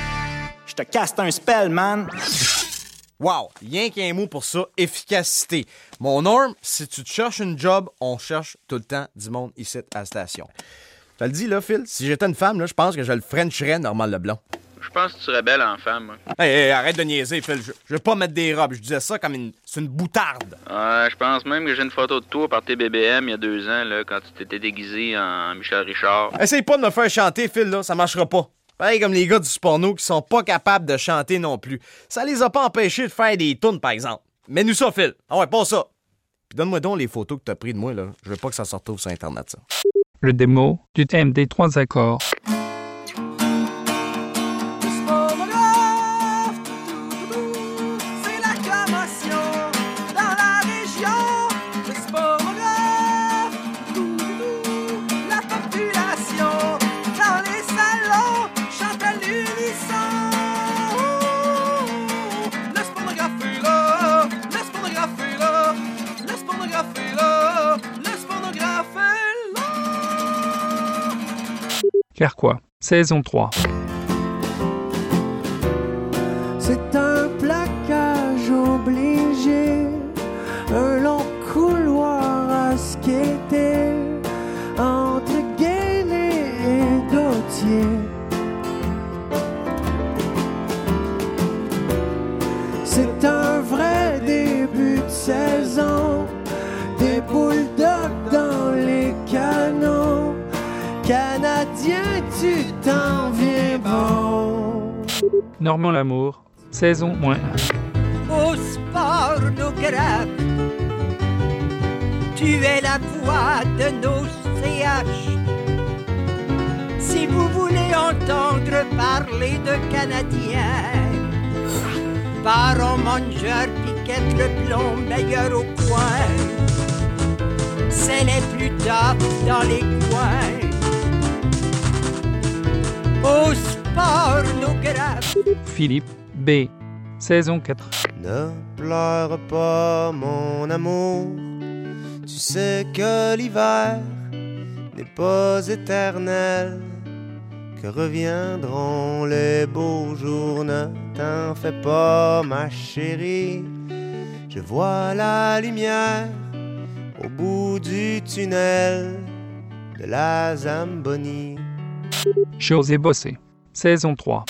« Je te casse un spell, man. » Wow, rien qu'un mot pour ça, efficacité. Mon Norm, si tu te cherches une job, on cherche tout le temps du monde ici à la station. Je te le dis là, Phil, si j'étais une femme, là, je pense que je le frencherais Normand Leblond. Je pense que tu serais belle en femme. Moi. Hey, arrête de niaiser, Phil. Je vais pas mettre des robes. Je disais ça comme c'est une boutarde. Je pense même que j'ai une photo de toi par tes BBM il y a 2 ans, là, quand tu t'étais déguisé en Michel Richard. Essaye pas de me faire chanter, Phil, là. Ça marchera pas. Pareil comme les gars du porno qui sont pas capables de chanter non plus. Ça les a pas empêchés de faire des tunes, par exemple. Mais nous ça, Phil. Ah ouais, pas ça. Puis donne-moi donc les photos que t'as prises de moi, là. Je veux pas que ça se retrouve sur Internet, ça. Le démo du thème des 3 accords. Carquois, saison 3. C'est un plaquage obligé, un long couloir à skater, entre Guinée et Gautier. C'est un vrai début de saison, des bulldogs dans les canons. Canadien, tu t'en viens bon. Normand Lamour, saison -1. Au spornographe, tu es la voix de nos CH. Si vous voulez entendre parler de Canadiens, Baron Manger, Piquette, le plomb, meilleur au coin. c'est les plus top dans les coins. Au pornographe. Philippe B. Saison 4. Ne pleure pas, mon amour. Tu sais que l'hiver n'est pas éternel, que reviendront les beaux jours. Ne t'en fais pas, ma chérie. Je vois la lumière au bout du tunnel de la Zamboni. José Bossé. Saison 3.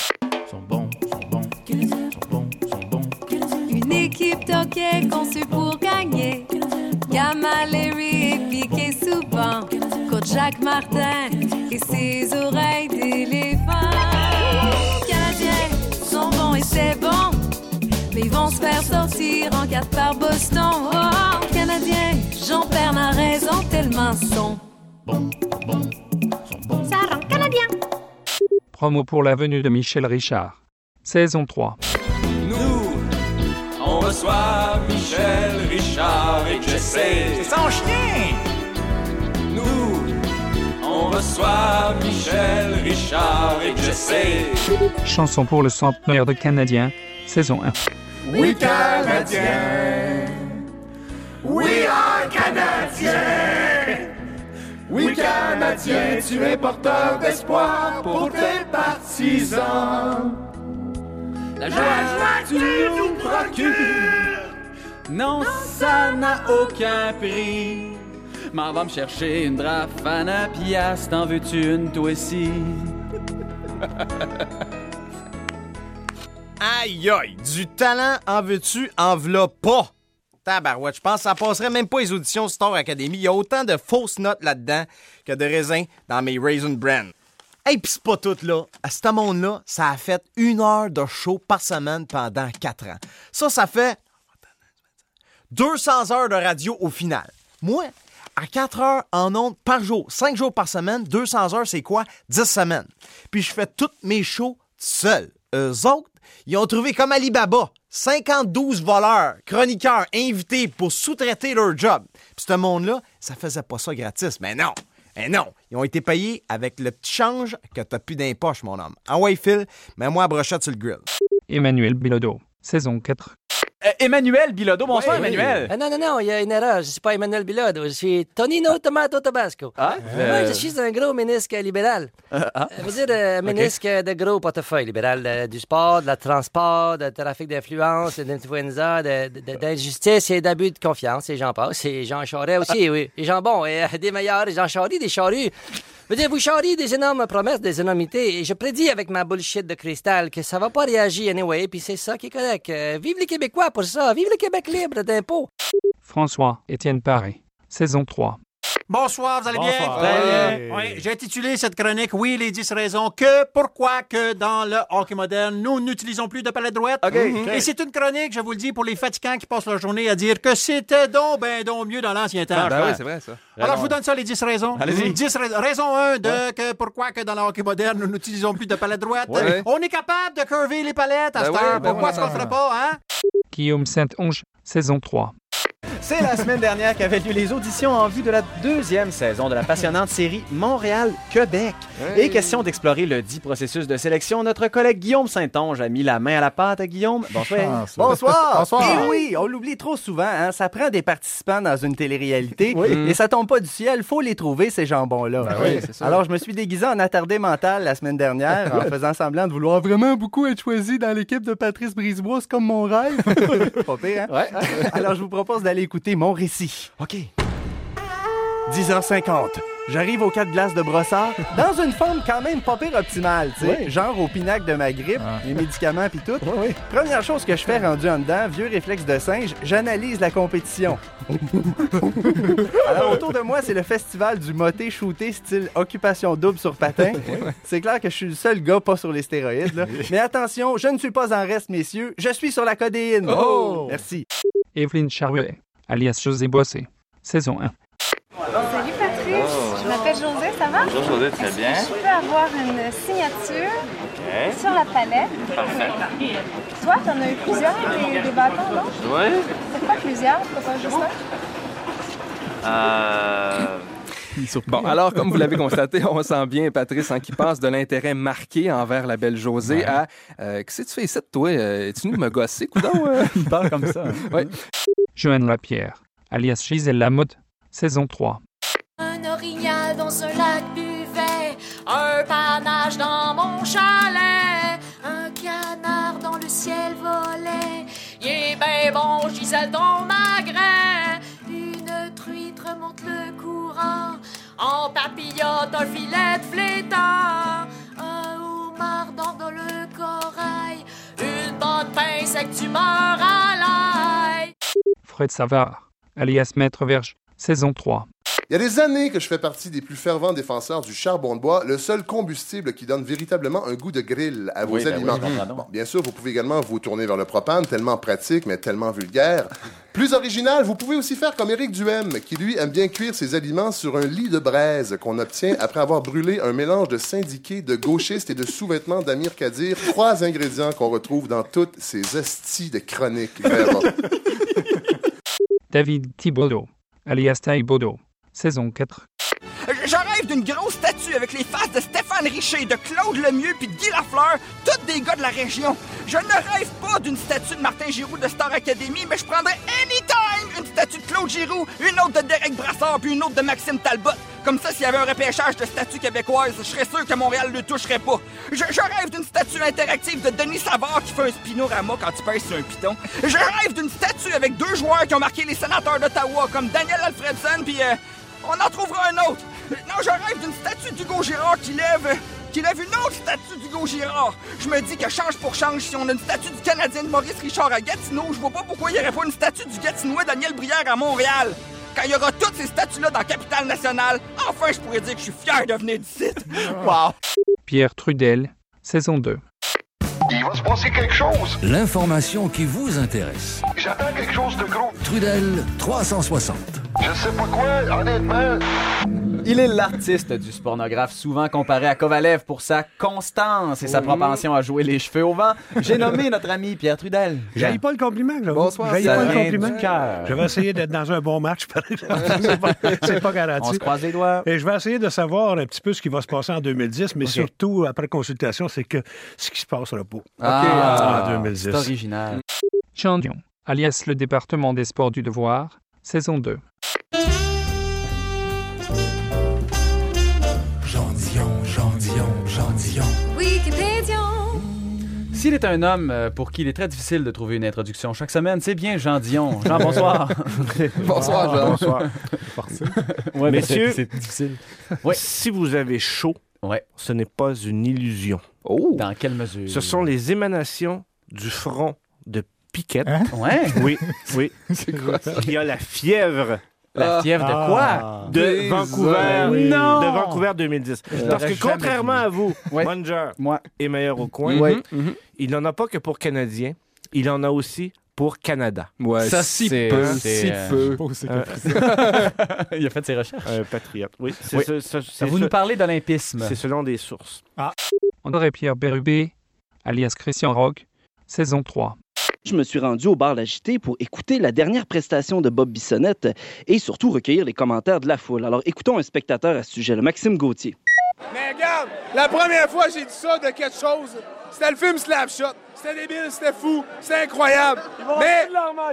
Une équipe d'hockey conçue pour gagner. Gamma Larry et Piqué souvent. Coach Jacques Martin et ses oreilles d'éléphant. Canadiens sont bons et c'est bon, mais ils vont se faire sortir en 4 par Boston. Oh, Canadiens, Jean-Pierre a raison tellement sont bons. Ça rend Canadien. Promo pour la venue de Michel Richard. Saison 3. Nous, on reçoit Michel Richard et Jesse. C'est son chien! Nous, on reçoit Michel Richard et Jesse. Chanson pour le centenaire de Canadien. Saison 1. Oui, Canadien. We are Canadiens. Oui, Canadien, tu es porteur d'espoir pour tes partisans. La joie que tu nous procures, non, ça n'a aucun prix. M'en va me chercher une drafane à piastres, t'en veux-tu une toi aussi? Aïe aïe, du talent en veux-tu, en v'là pas. Tabarouette, je pense que ça passerait même pas les auditions Star Academy. Il y a autant de fausses notes là-dedans que de raisins dans mes Raisin Bran. Hey, pis c'est pas tout, là. À ce monde-là, ça a fait 1 heure de show par semaine pendant 4 ans. Ça fait 200 heures de radio au final. Moi, à 4 heures en ondes par jour, 5 jours par semaine, 200 heures, c'est quoi? 10 semaines. Puis je fais tous mes shows seul. Eux autres, ils ont trouvé comme Alibaba 52 voleurs, chroniqueurs, invités pour sous-traiter leur job. Puis ce monde-là, ça faisait pas ça gratis. Mais non! Eh non, ils ont été payés avec le petit change que t'as plus dans les poches, mon homme. En way, Phil, mets-moi la brochette sur le grill. Emmanuel Bilodeau, saison 4. Emmanuel Bilodeau, bonsoir, oui, Emmanuel. Oui. Non, il y a une erreur. Je ne suis pas Emmanuel Bilodeau, je suis Tonino Tomato Tabasco. Moi, je suis un gros ministre libéral. Je veux dire, ministre de gros portefeuille libéral, du sport, de la transport, de trafic d'influence, d'influenza, d'injustice et d'abus de confiance, et j'en passe. Et Jean Charest aussi, oui. Et Jean Bon, et des meilleurs, Jean Charest, des charrues. Je veux dire, vous charriez des énormes promesses, des énormités, et je prédis avec ma bullshit de cristal que ça va pas réagir anyway, puis c'est ça qui est correct. Vive les Québécois pour ça, vive le Québec libre d'impôts. François-Étienne Paré, saison 3. Bonsoir, vous allez bien? Oui, j'ai intitulé cette chronique « Oui, les 10 raisons pourquoi dans le hockey moderne, nous n'utilisons plus de palette droite. Et c'est une chronique, je vous le dis, pour les fatigants qui passent leur journée à dire que c'était donc mieux dans l'ancien temps. Oui, c'est vrai, ça. Alors, je vous donne ça, les 10 raisons. Allez-y. 10 raison 1 de pourquoi dans le hockey moderne, nous n'utilisons plus de palette droite. Ouais. On est capable de curver les palettes à cette heure. Pourquoi est-ce qu'on le ferait pas, hein? Guillaume Saint-Onge, saison 3. C'est la semaine dernière qu'avaient lieu les auditions en vue de la 2e saison de la passionnante série Montréal-Québec. Et question d'explorer le dit processus de sélection, notre collègue Guillaume Saint-Onge a mis la main à la pâte à Guillaume. Bonsoir. Bonsoir. Et oui, on l'oublie trop souvent, hein? Ça prend des participants dans une télé-réalité et ça tombe pas du ciel, faut les trouver, ces jambons-là. C'est ça. Alors, je me suis déguisé en attardé mental la semaine dernière en faisant semblant de vouloir vraiment beaucoup être choisi dans l'équipe de Patrice Brisebois, c'est comme mon rêve. Pas pire, hein? Alors, je vous propose d'aller écouter mon récit. OK. 10h50. J'arrive au 4 glaces de Brossard dans une forme quand même pas pire optimale, tu sais, genre au pinacle de ma grippe, les médicaments pis tout. Première chose que je fais rendu en dedans, vieux réflexe de singe, j'analyse la compétition. Alors autour de moi, c'est le festival du moté shooté style occupation double sur patin. C'est clair que je suis le seul gars pas sur les stéroïdes, là. Mais attention, je ne suis pas en reste, messieurs, je suis sur la codéine. Merci. Evelyne Charruet, alias José Bossé, saison 1. Salut Patrice, je m'appelle José, ça va? Bonjour José, très bien. Est-ce que je peux avoir une signature sur la palette? Parfait. Toi, t'en as eu plusieurs des bâtons, non? Oui. Pourquoi plusieurs? Pourquoi pas juste un? Bon, alors, comme vous l'avez constaté, on sent bien Patrice qui passe de l'intérêt marqué envers la belle Josée à qu'est-ce que tu fais ici de toi? Es-tu venu me gosser, coudonc? Il parle comme ça. Ouais. Joanne Lapierre, alias Gisèle Lamotte, saison 3. Un orignal dans un lac buvait, un panache dans mon chalet, un canard dans le ciel volait. Il est ben bon, Gisèle, ton magret. Une truite remonte le courant, en papillote un filet de flétan. Un homard dort dans le corail, une bonne pince et que tu meurs à l'ail. Fred Savard, alias Maître Verge, saison 3. Il y a des années que je fais partie des plus fervents défenseurs du charbon de bois, le seul combustible qui donne véritablement un goût de grill à vos aliments. Bon, bien sûr, vous pouvez également vous tourner vers le propane, tellement pratique, mais tellement vulgaire. Plus original, vous pouvez aussi faire comme Éric Duhem, qui lui aime bien cuire ses aliments sur un lit de braise qu'on obtient après avoir brûlé un mélange de syndiqués, de gauchistes et de sous-vêtements d'Amir Kadir, 3 ingrédients qu'on retrouve dans toutes ces hosties de chroniques. David Thibodeau, alias Thibodeau, saison 4. Je rêve d'une grosse statue avec les faces de Stéphane Richer, de Claude Lemieux puis de Guy Lafleur, tous des gars de la région. Je ne rêve pas d'une statue de Martin Giroux de Star Academy, mais je prendrais anytime une statue de Claude Giroux, une autre de Derek Brassard puis une autre de Maxime Talbot. Comme ça, s'il y avait un repêchage de statues québécoises, je serais sûr que Montréal ne le toucherait pas. Je rêve d'une statue interactive de Denis Savard qui fait un spinorama quand tu pèses sur un piton. Je rêve d'une statue avec 2 joueurs qui ont marqué les Sénateurs d'Ottawa, comme Daniel Alfredson puis... on en trouvera un autre. Non, je rêve d'une statue d'Hugo Girard qui lève une autre statue d'Hugo Girard. Je me dis que change pour change, si on a une statue du Canadien de Maurice Richard à Gatineau, je vois pas pourquoi il y aurait pas une statue du Gatinois Daniel Brière à Montréal. Quand il y aura toutes ces statues-là dans la capitale nationale, enfin je pourrais dire que je suis fier de venir d'ici. Wow. Pierre Trudel, saison 2. Il va se passer quelque chose. L'information qui vous intéresse. J'attends quelque chose de gros. Trudel 360. Je sais pas quoi, honnêtement. Il est l'artiste du spornographe, souvent comparé à Kovalev pour sa constance et sa propension à jouer les cheveux au vent. J'ai nommé notre ami Pierre Trudel. J'aille pas le compliment, là. Bonsoir. J'aille pas le compliment. Du cœur. Je vais essayer d'être dans un bon match, par exemple. C'est pas garanti. On se croise les doigts. Et je vais essayer de savoir un petit peu ce qui va se passer en 2010, mais surtout, après consultation, c'est que ce qui se passera pas. En 2010. C'est original. Jean Dion, alias le département des sports du devoir, saison 2. Jean Dion. Wikipédia. S'il est un homme pour qui il est très difficile de trouver une introduction chaque semaine, c'est bien Jean Dion. Jean, bonsoir. Bonsoir, Jean. Bonsoir. Ouais, Messieurs, c'est difficile. Si vous avez chaud, ce n'est pas une illusion. Oh! Dans quelle mesure? Ce sont les émanations du front de Piquette. Ouais? Oui. C'est quoi ça? Il y a la fièvre. La fièvre de quoi? De Vancouver. Non! De Vancouver 2010. Parce que contrairement à vous, Munger est meilleur au coin. Il n'en a pas que pour Canadiens. Il en a aussi pour Canada. Ouais, ça si peu. Il a fait ses recherches. Un patriote, oui. Vous nous parlez d'olympisme. C'est selon des sources. André-Pierre Bérubé, alias Christian Rock, saison 3. Je me suis rendu au bar L'Agité pour écouter la dernière prestation de Bob Bissonnette et surtout recueillir les commentaires de la foule. Alors écoutons un spectateur à ce sujet, le Maxime Gauthier. Mais regarde, la première fois que j'ai dit ça de quelque chose, c'était le film Slapshot. C'était débile, c'était fou, c'était incroyable. Mais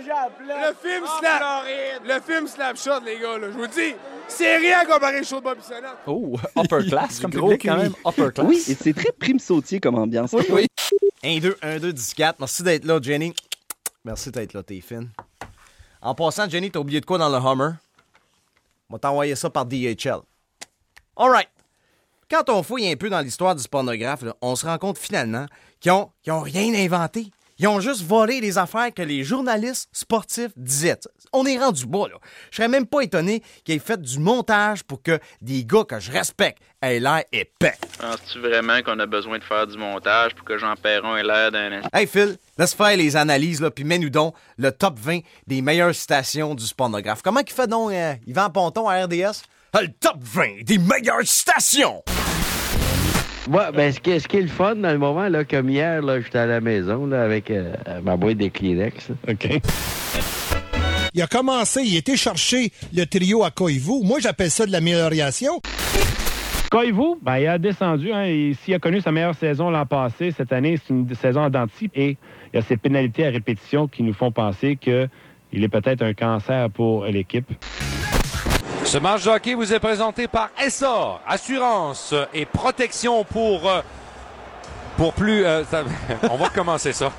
le film Slapshot, les gars, là, je vous dis, c'est rien comparé au show de Bob Bissonnette. Oh, upper class comme public quand même. Upper class. Oui, et c'est très prime sautier comme ambiance. Oui. 1-2, 14. Merci d'être là, Jenny. Merci d'être là, t'es fine. En passant, Jenny, t'as oublié de quoi dans le Hummer? On va t'envoyer ça par DHL. All right. Quand on fouille un peu dans l'histoire du pornographe, là, on se rend compte finalement qu'ils ont rien inventé. Ils ont juste volé les affaires que les journalistes sportifs disaient. On est rendu bas, là. Je serais même pas étonné qu'ils aient fait du montage pour que des gars que je respecte aient l'air épais. Penses-tu vraiment qu'on a besoin de faire du montage pour que Jean Perron ait l'air d'un... Hey Phil, laisse faire les analyses, là, puis mets-nous donc le top 20 des meilleures citations du pornographe. Comment qu'il fait donc Yvan Ponton à RDS? Le top 20 des meilleures citations! Ouais, ben, ce qui est le fun dans le moment, là, comme hier, là, j'étais à la maison là, avec ma boîte de Kleenex. OK. Il a commencé, il était chercher le trio à Koivu. Moi, j'appelle ça de l'amélioration. Koivu, il a descendu. Et s'il a connu sa meilleure saison l'an passé, cette année, c'est une saison en dents de scie. Et il y a ces pénalités à répétition qui nous font penser qu'il est peut-être un cancer pour l'équipe. Ce match de hockey vous est présenté par Essor, assurance et protection pour plus... on va recommencer ça.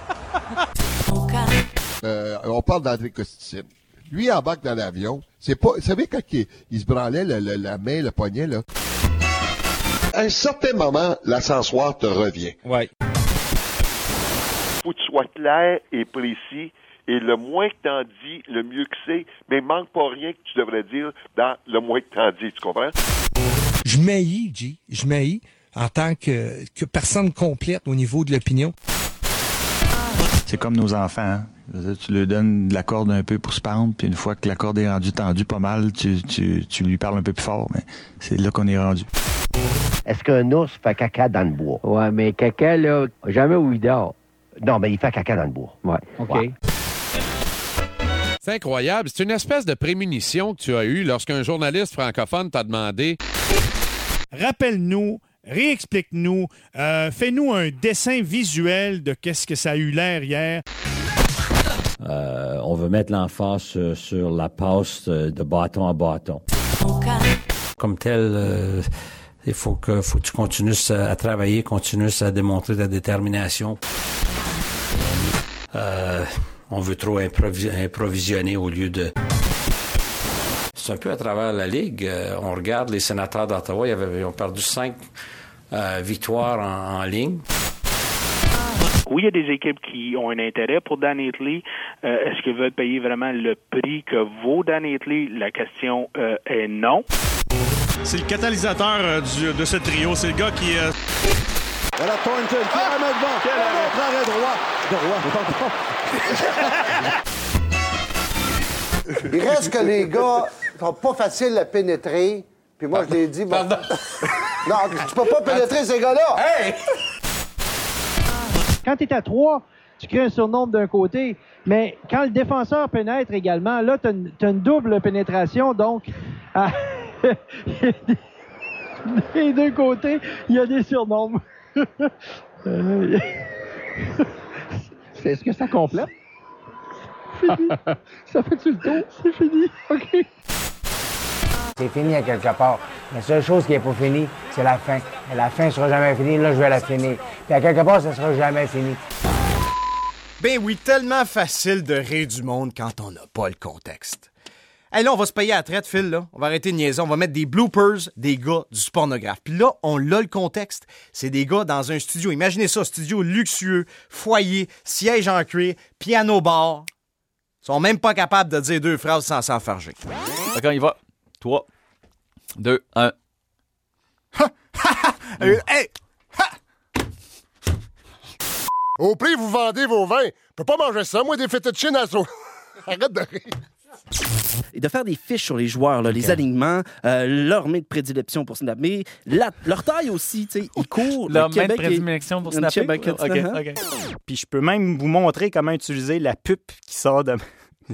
On parle d'André Kosticine. Lui, embarque dans l'avion. C'est pas... Vous savez, quand il se branlait la main, le poignet, là? À un certain moment, l'ascensoir te revient. Ouais. Faut que tu sois clair et précis. Et le moins que t'en dis, le mieux que c'est. Mais il manque pas rien que tu devrais dire dans le moins que t'en dis. Tu comprends? Je m'haïs, G. Je m'haïs en tant que personne complète au niveau de l'opinion. C'est comme nos enfants. Hein? Tu leur donnes de la corde un peu pour se pendre, puis une fois que la corde est rendue tendue pas mal, tu lui parles un peu plus fort, mais c'est là qu'on est rendu. Est-ce qu'un ours fait caca dans le bois? Ouais, mais caca, là, jamais où il dort. Non, mais il fait caca dans le bois. Ouais. OK. Ouais. C'est incroyable. C'est une espèce de prémunition que tu as eue lorsqu'un journaliste francophone t'a demandé « Rappelle-nous, réexplique-nous, fais-nous un dessin visuel de qu'est-ce que ça a eu l'air hier. » On veut mettre l'emphase sur la passe de bâton à bâton. Comme tel, il faut que tu continues à travailler, continues à démontrer ta détermination. On veut trop improvisionner au lieu de... C'est un peu à travers la Ligue. On regarde les sénateurs d'Ottawa, ils ont perdu 5 victoires en ligne. Oui, il y a des équipes qui ont un intérêt pour Dan Heatley. Est-ce qu'ils veulent payer vraiment le prix que vaut Dan Heatley? La question est non. C'est le catalyseur de ce trio. C'est le gars qui... Voilà Thornton qui remet devant. Un arrêt droit. Il reste que les gars sont pas faciles à pénétrer. Puis moi, je l'ai dit... Bon... Non, tu peux pas pénétrer ces gars-là. Hey! Quand tu es à 3, tu crées un surnombre d'un côté. Mais quand le défenseur pénètre également, là, tu as une double pénétration. Donc, des deux côtés, il y a des surnombres. Est-ce que ça complète? Fini. Ça fait-tu le tour? C'est fini. OK. C'est fini à quelque part. La seule chose qui n'est pas finie, c'est la fin. Et la fin ne sera jamais finie. Là, je vais la finir. Puis à quelque part, ça ne sera jamais fini. Ben oui, tellement facile de rire du monde quand on n'a pas le contexte. Hey, là, on va se payer à la traite, Phil, là. On va arrêter de niaiser. On va mettre des bloopers des gars du Spornographe. Puis là, on l'a le contexte. C'est des gars dans un studio. Imaginez ça, studio luxueux, foyer, siège en cuir, piano-bar. Ils sont même pas capables de dire 2 phrases sans s'enfarger. OK, on y va. 3, 2, 1. Hey! Au prix, vous vendez vos vins. Je peux pas manger ça, moi, des fettuccines à sauce. Arrête de rire. Et de faire des fiches sur les joueurs, là, les alignements, leur main de prédilection pour snapper, leur taille aussi, tu sais, ils courent. Leur main de prédilection pour snapper? OK. Puis je peux même vous montrer comment utiliser la pupe qui sort de...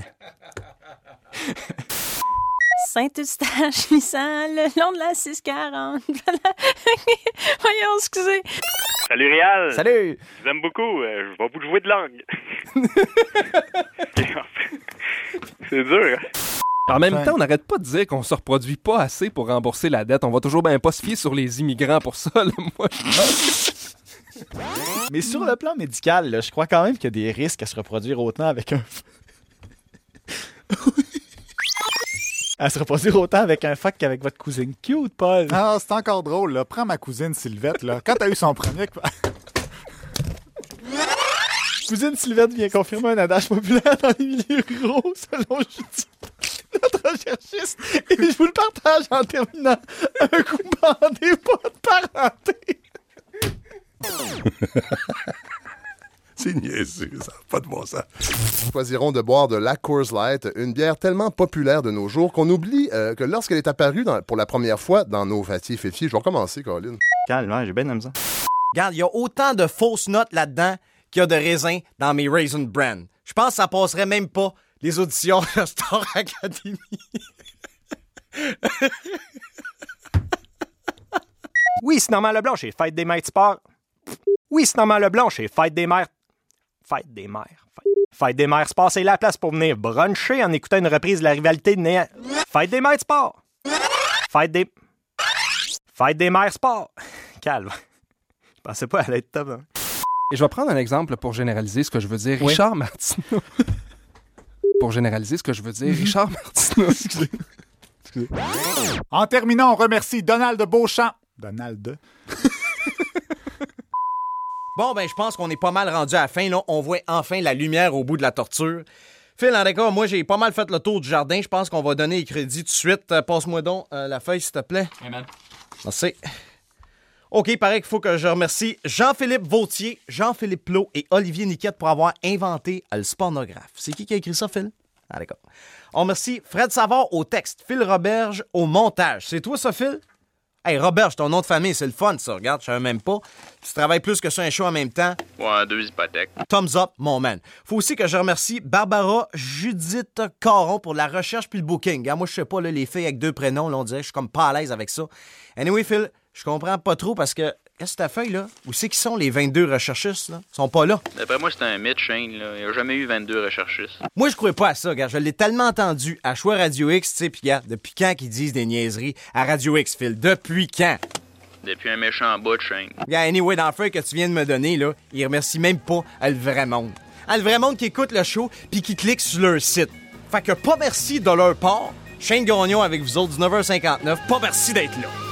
Saint-Eustache, Nissan, le long de la 640. Voyons, excusez. Salut Réal. Salut. Je vous aime beaucoup. Je vais vous jouer de langue. C'est dur. En même temps, on n'arrête pas de dire qu'on se reproduit pas assez pour rembourser la dette. On va toujours bien pas se fier sur les immigrants pour ça, là, moi. Mais sur le plan médical, là, je crois quand même qu'il y a des risques à se reproduire autant avec un... à se reproduire autant avec un fuck qu'avec votre cousine cute, Paul. Ah, c'est encore drôle, là. Prends ma cousine Sylvette, là. Quand t'as eu son premier... Cousine Sylvette vient confirmer un adage populaire dans les milieux ruraux, selon notre recherchiste. Et je vous le partage en terminant. Un coup bandé, pas de parenté. C'est niaiseux, ça n'a pas de bon sens. Nous choisirons de boire de la Coors Light, une bière tellement populaire de nos jours qu'on oublie que lorsqu'elle est apparue pour la première fois dans nos Fatiers Féfiers. Je vais recommencer, Colin. Calme, j'ai bien aimé ça. Regarde, il y a autant de fausses notes là-dedans qu'il y a de raisins dans mes Raisin Bran. Je pense que ça passerait même pas les auditions de Star Academy. Oui, c'est Normand Leblanc chez Fête des Mères de Sport. Oui, c'est Normand Leblanc chez Fête des Mères. Fête des Mères. Fête des Mères Sport, c'est la place pour venir bruncher en écoutant une reprise de la rivalité de Néant. Fête des Mères de Sport. Fête des Mères Sport. Calme. Je pensais pas à être top. Hein? Et je vais prendre un exemple pour généraliser ce que je veux dire. Oui. Richard Martineau. Pour généraliser ce que je veux dire. Richard Martineau. Excusez. En terminant, on remercie Donald Beauchamp. Donald. Bon, ben, je pense qu'on est pas mal rendu à la fin, là. On voit enfin la lumière au bout de la torture. Phil, en d'accord, moi, j'ai pas mal fait le tour du jardin. Je pense qu'on va donner les crédits tout de suite. Passe-moi donc la feuille, s'il te plaît. Amen. Merci. OK, il paraît qu'il faut que je remercie Jean-Philippe Vautier, Jean-Philippe Plot et Olivier Niquette pour avoir inventé le spornographe. C'est qui a écrit ça, Phil? Ah, d'accord. On remercie Fred Savard au texte, Phil Roberge au montage. C'est toi, ça, Phil? Hey, Roberge, ton nom de famille, c'est le fun, ça. Regarde, je savais même pas. Tu travailles plus que sur un show en même temps. Ouais, 2 hypothèques. Thumbs up, mon man. Faut aussi que je remercie Barbara Judith Caron pour la recherche puis le booking. Hein, moi, je sais pas, là, les filles avec 2 prénoms, là, on dirait que je suis comme pas à l'aise avec ça. Anyway, Phil, je comprends pas trop parce que... Qu'est-ce que ta feuille, là? Où c'est qu'ils sont, les 22 recherchistes, là? Ils sont pas là. D'après moi, c'est un mythe, Shane. Là. Il n'y a jamais eu 22 recherchistes. Moi, je crois pas à ça, gars. Je l'ai tellement entendu à Choix Radio X, tu sais, pis gars, depuis quand qu'ils disent des niaiseries à Radio X, Phil? Depuis quand? Depuis un méchant bout, Shane. Gars, anyway, dans le feuille que tu viens de me donner, là, ils remercient même pas le vrai monde. Le vrai monde qui écoute le show puis qui clique sur leur site. Fait que pas merci de leur part. Shane Gagnon avec vous autres, 19h59. Pas merci d'être là.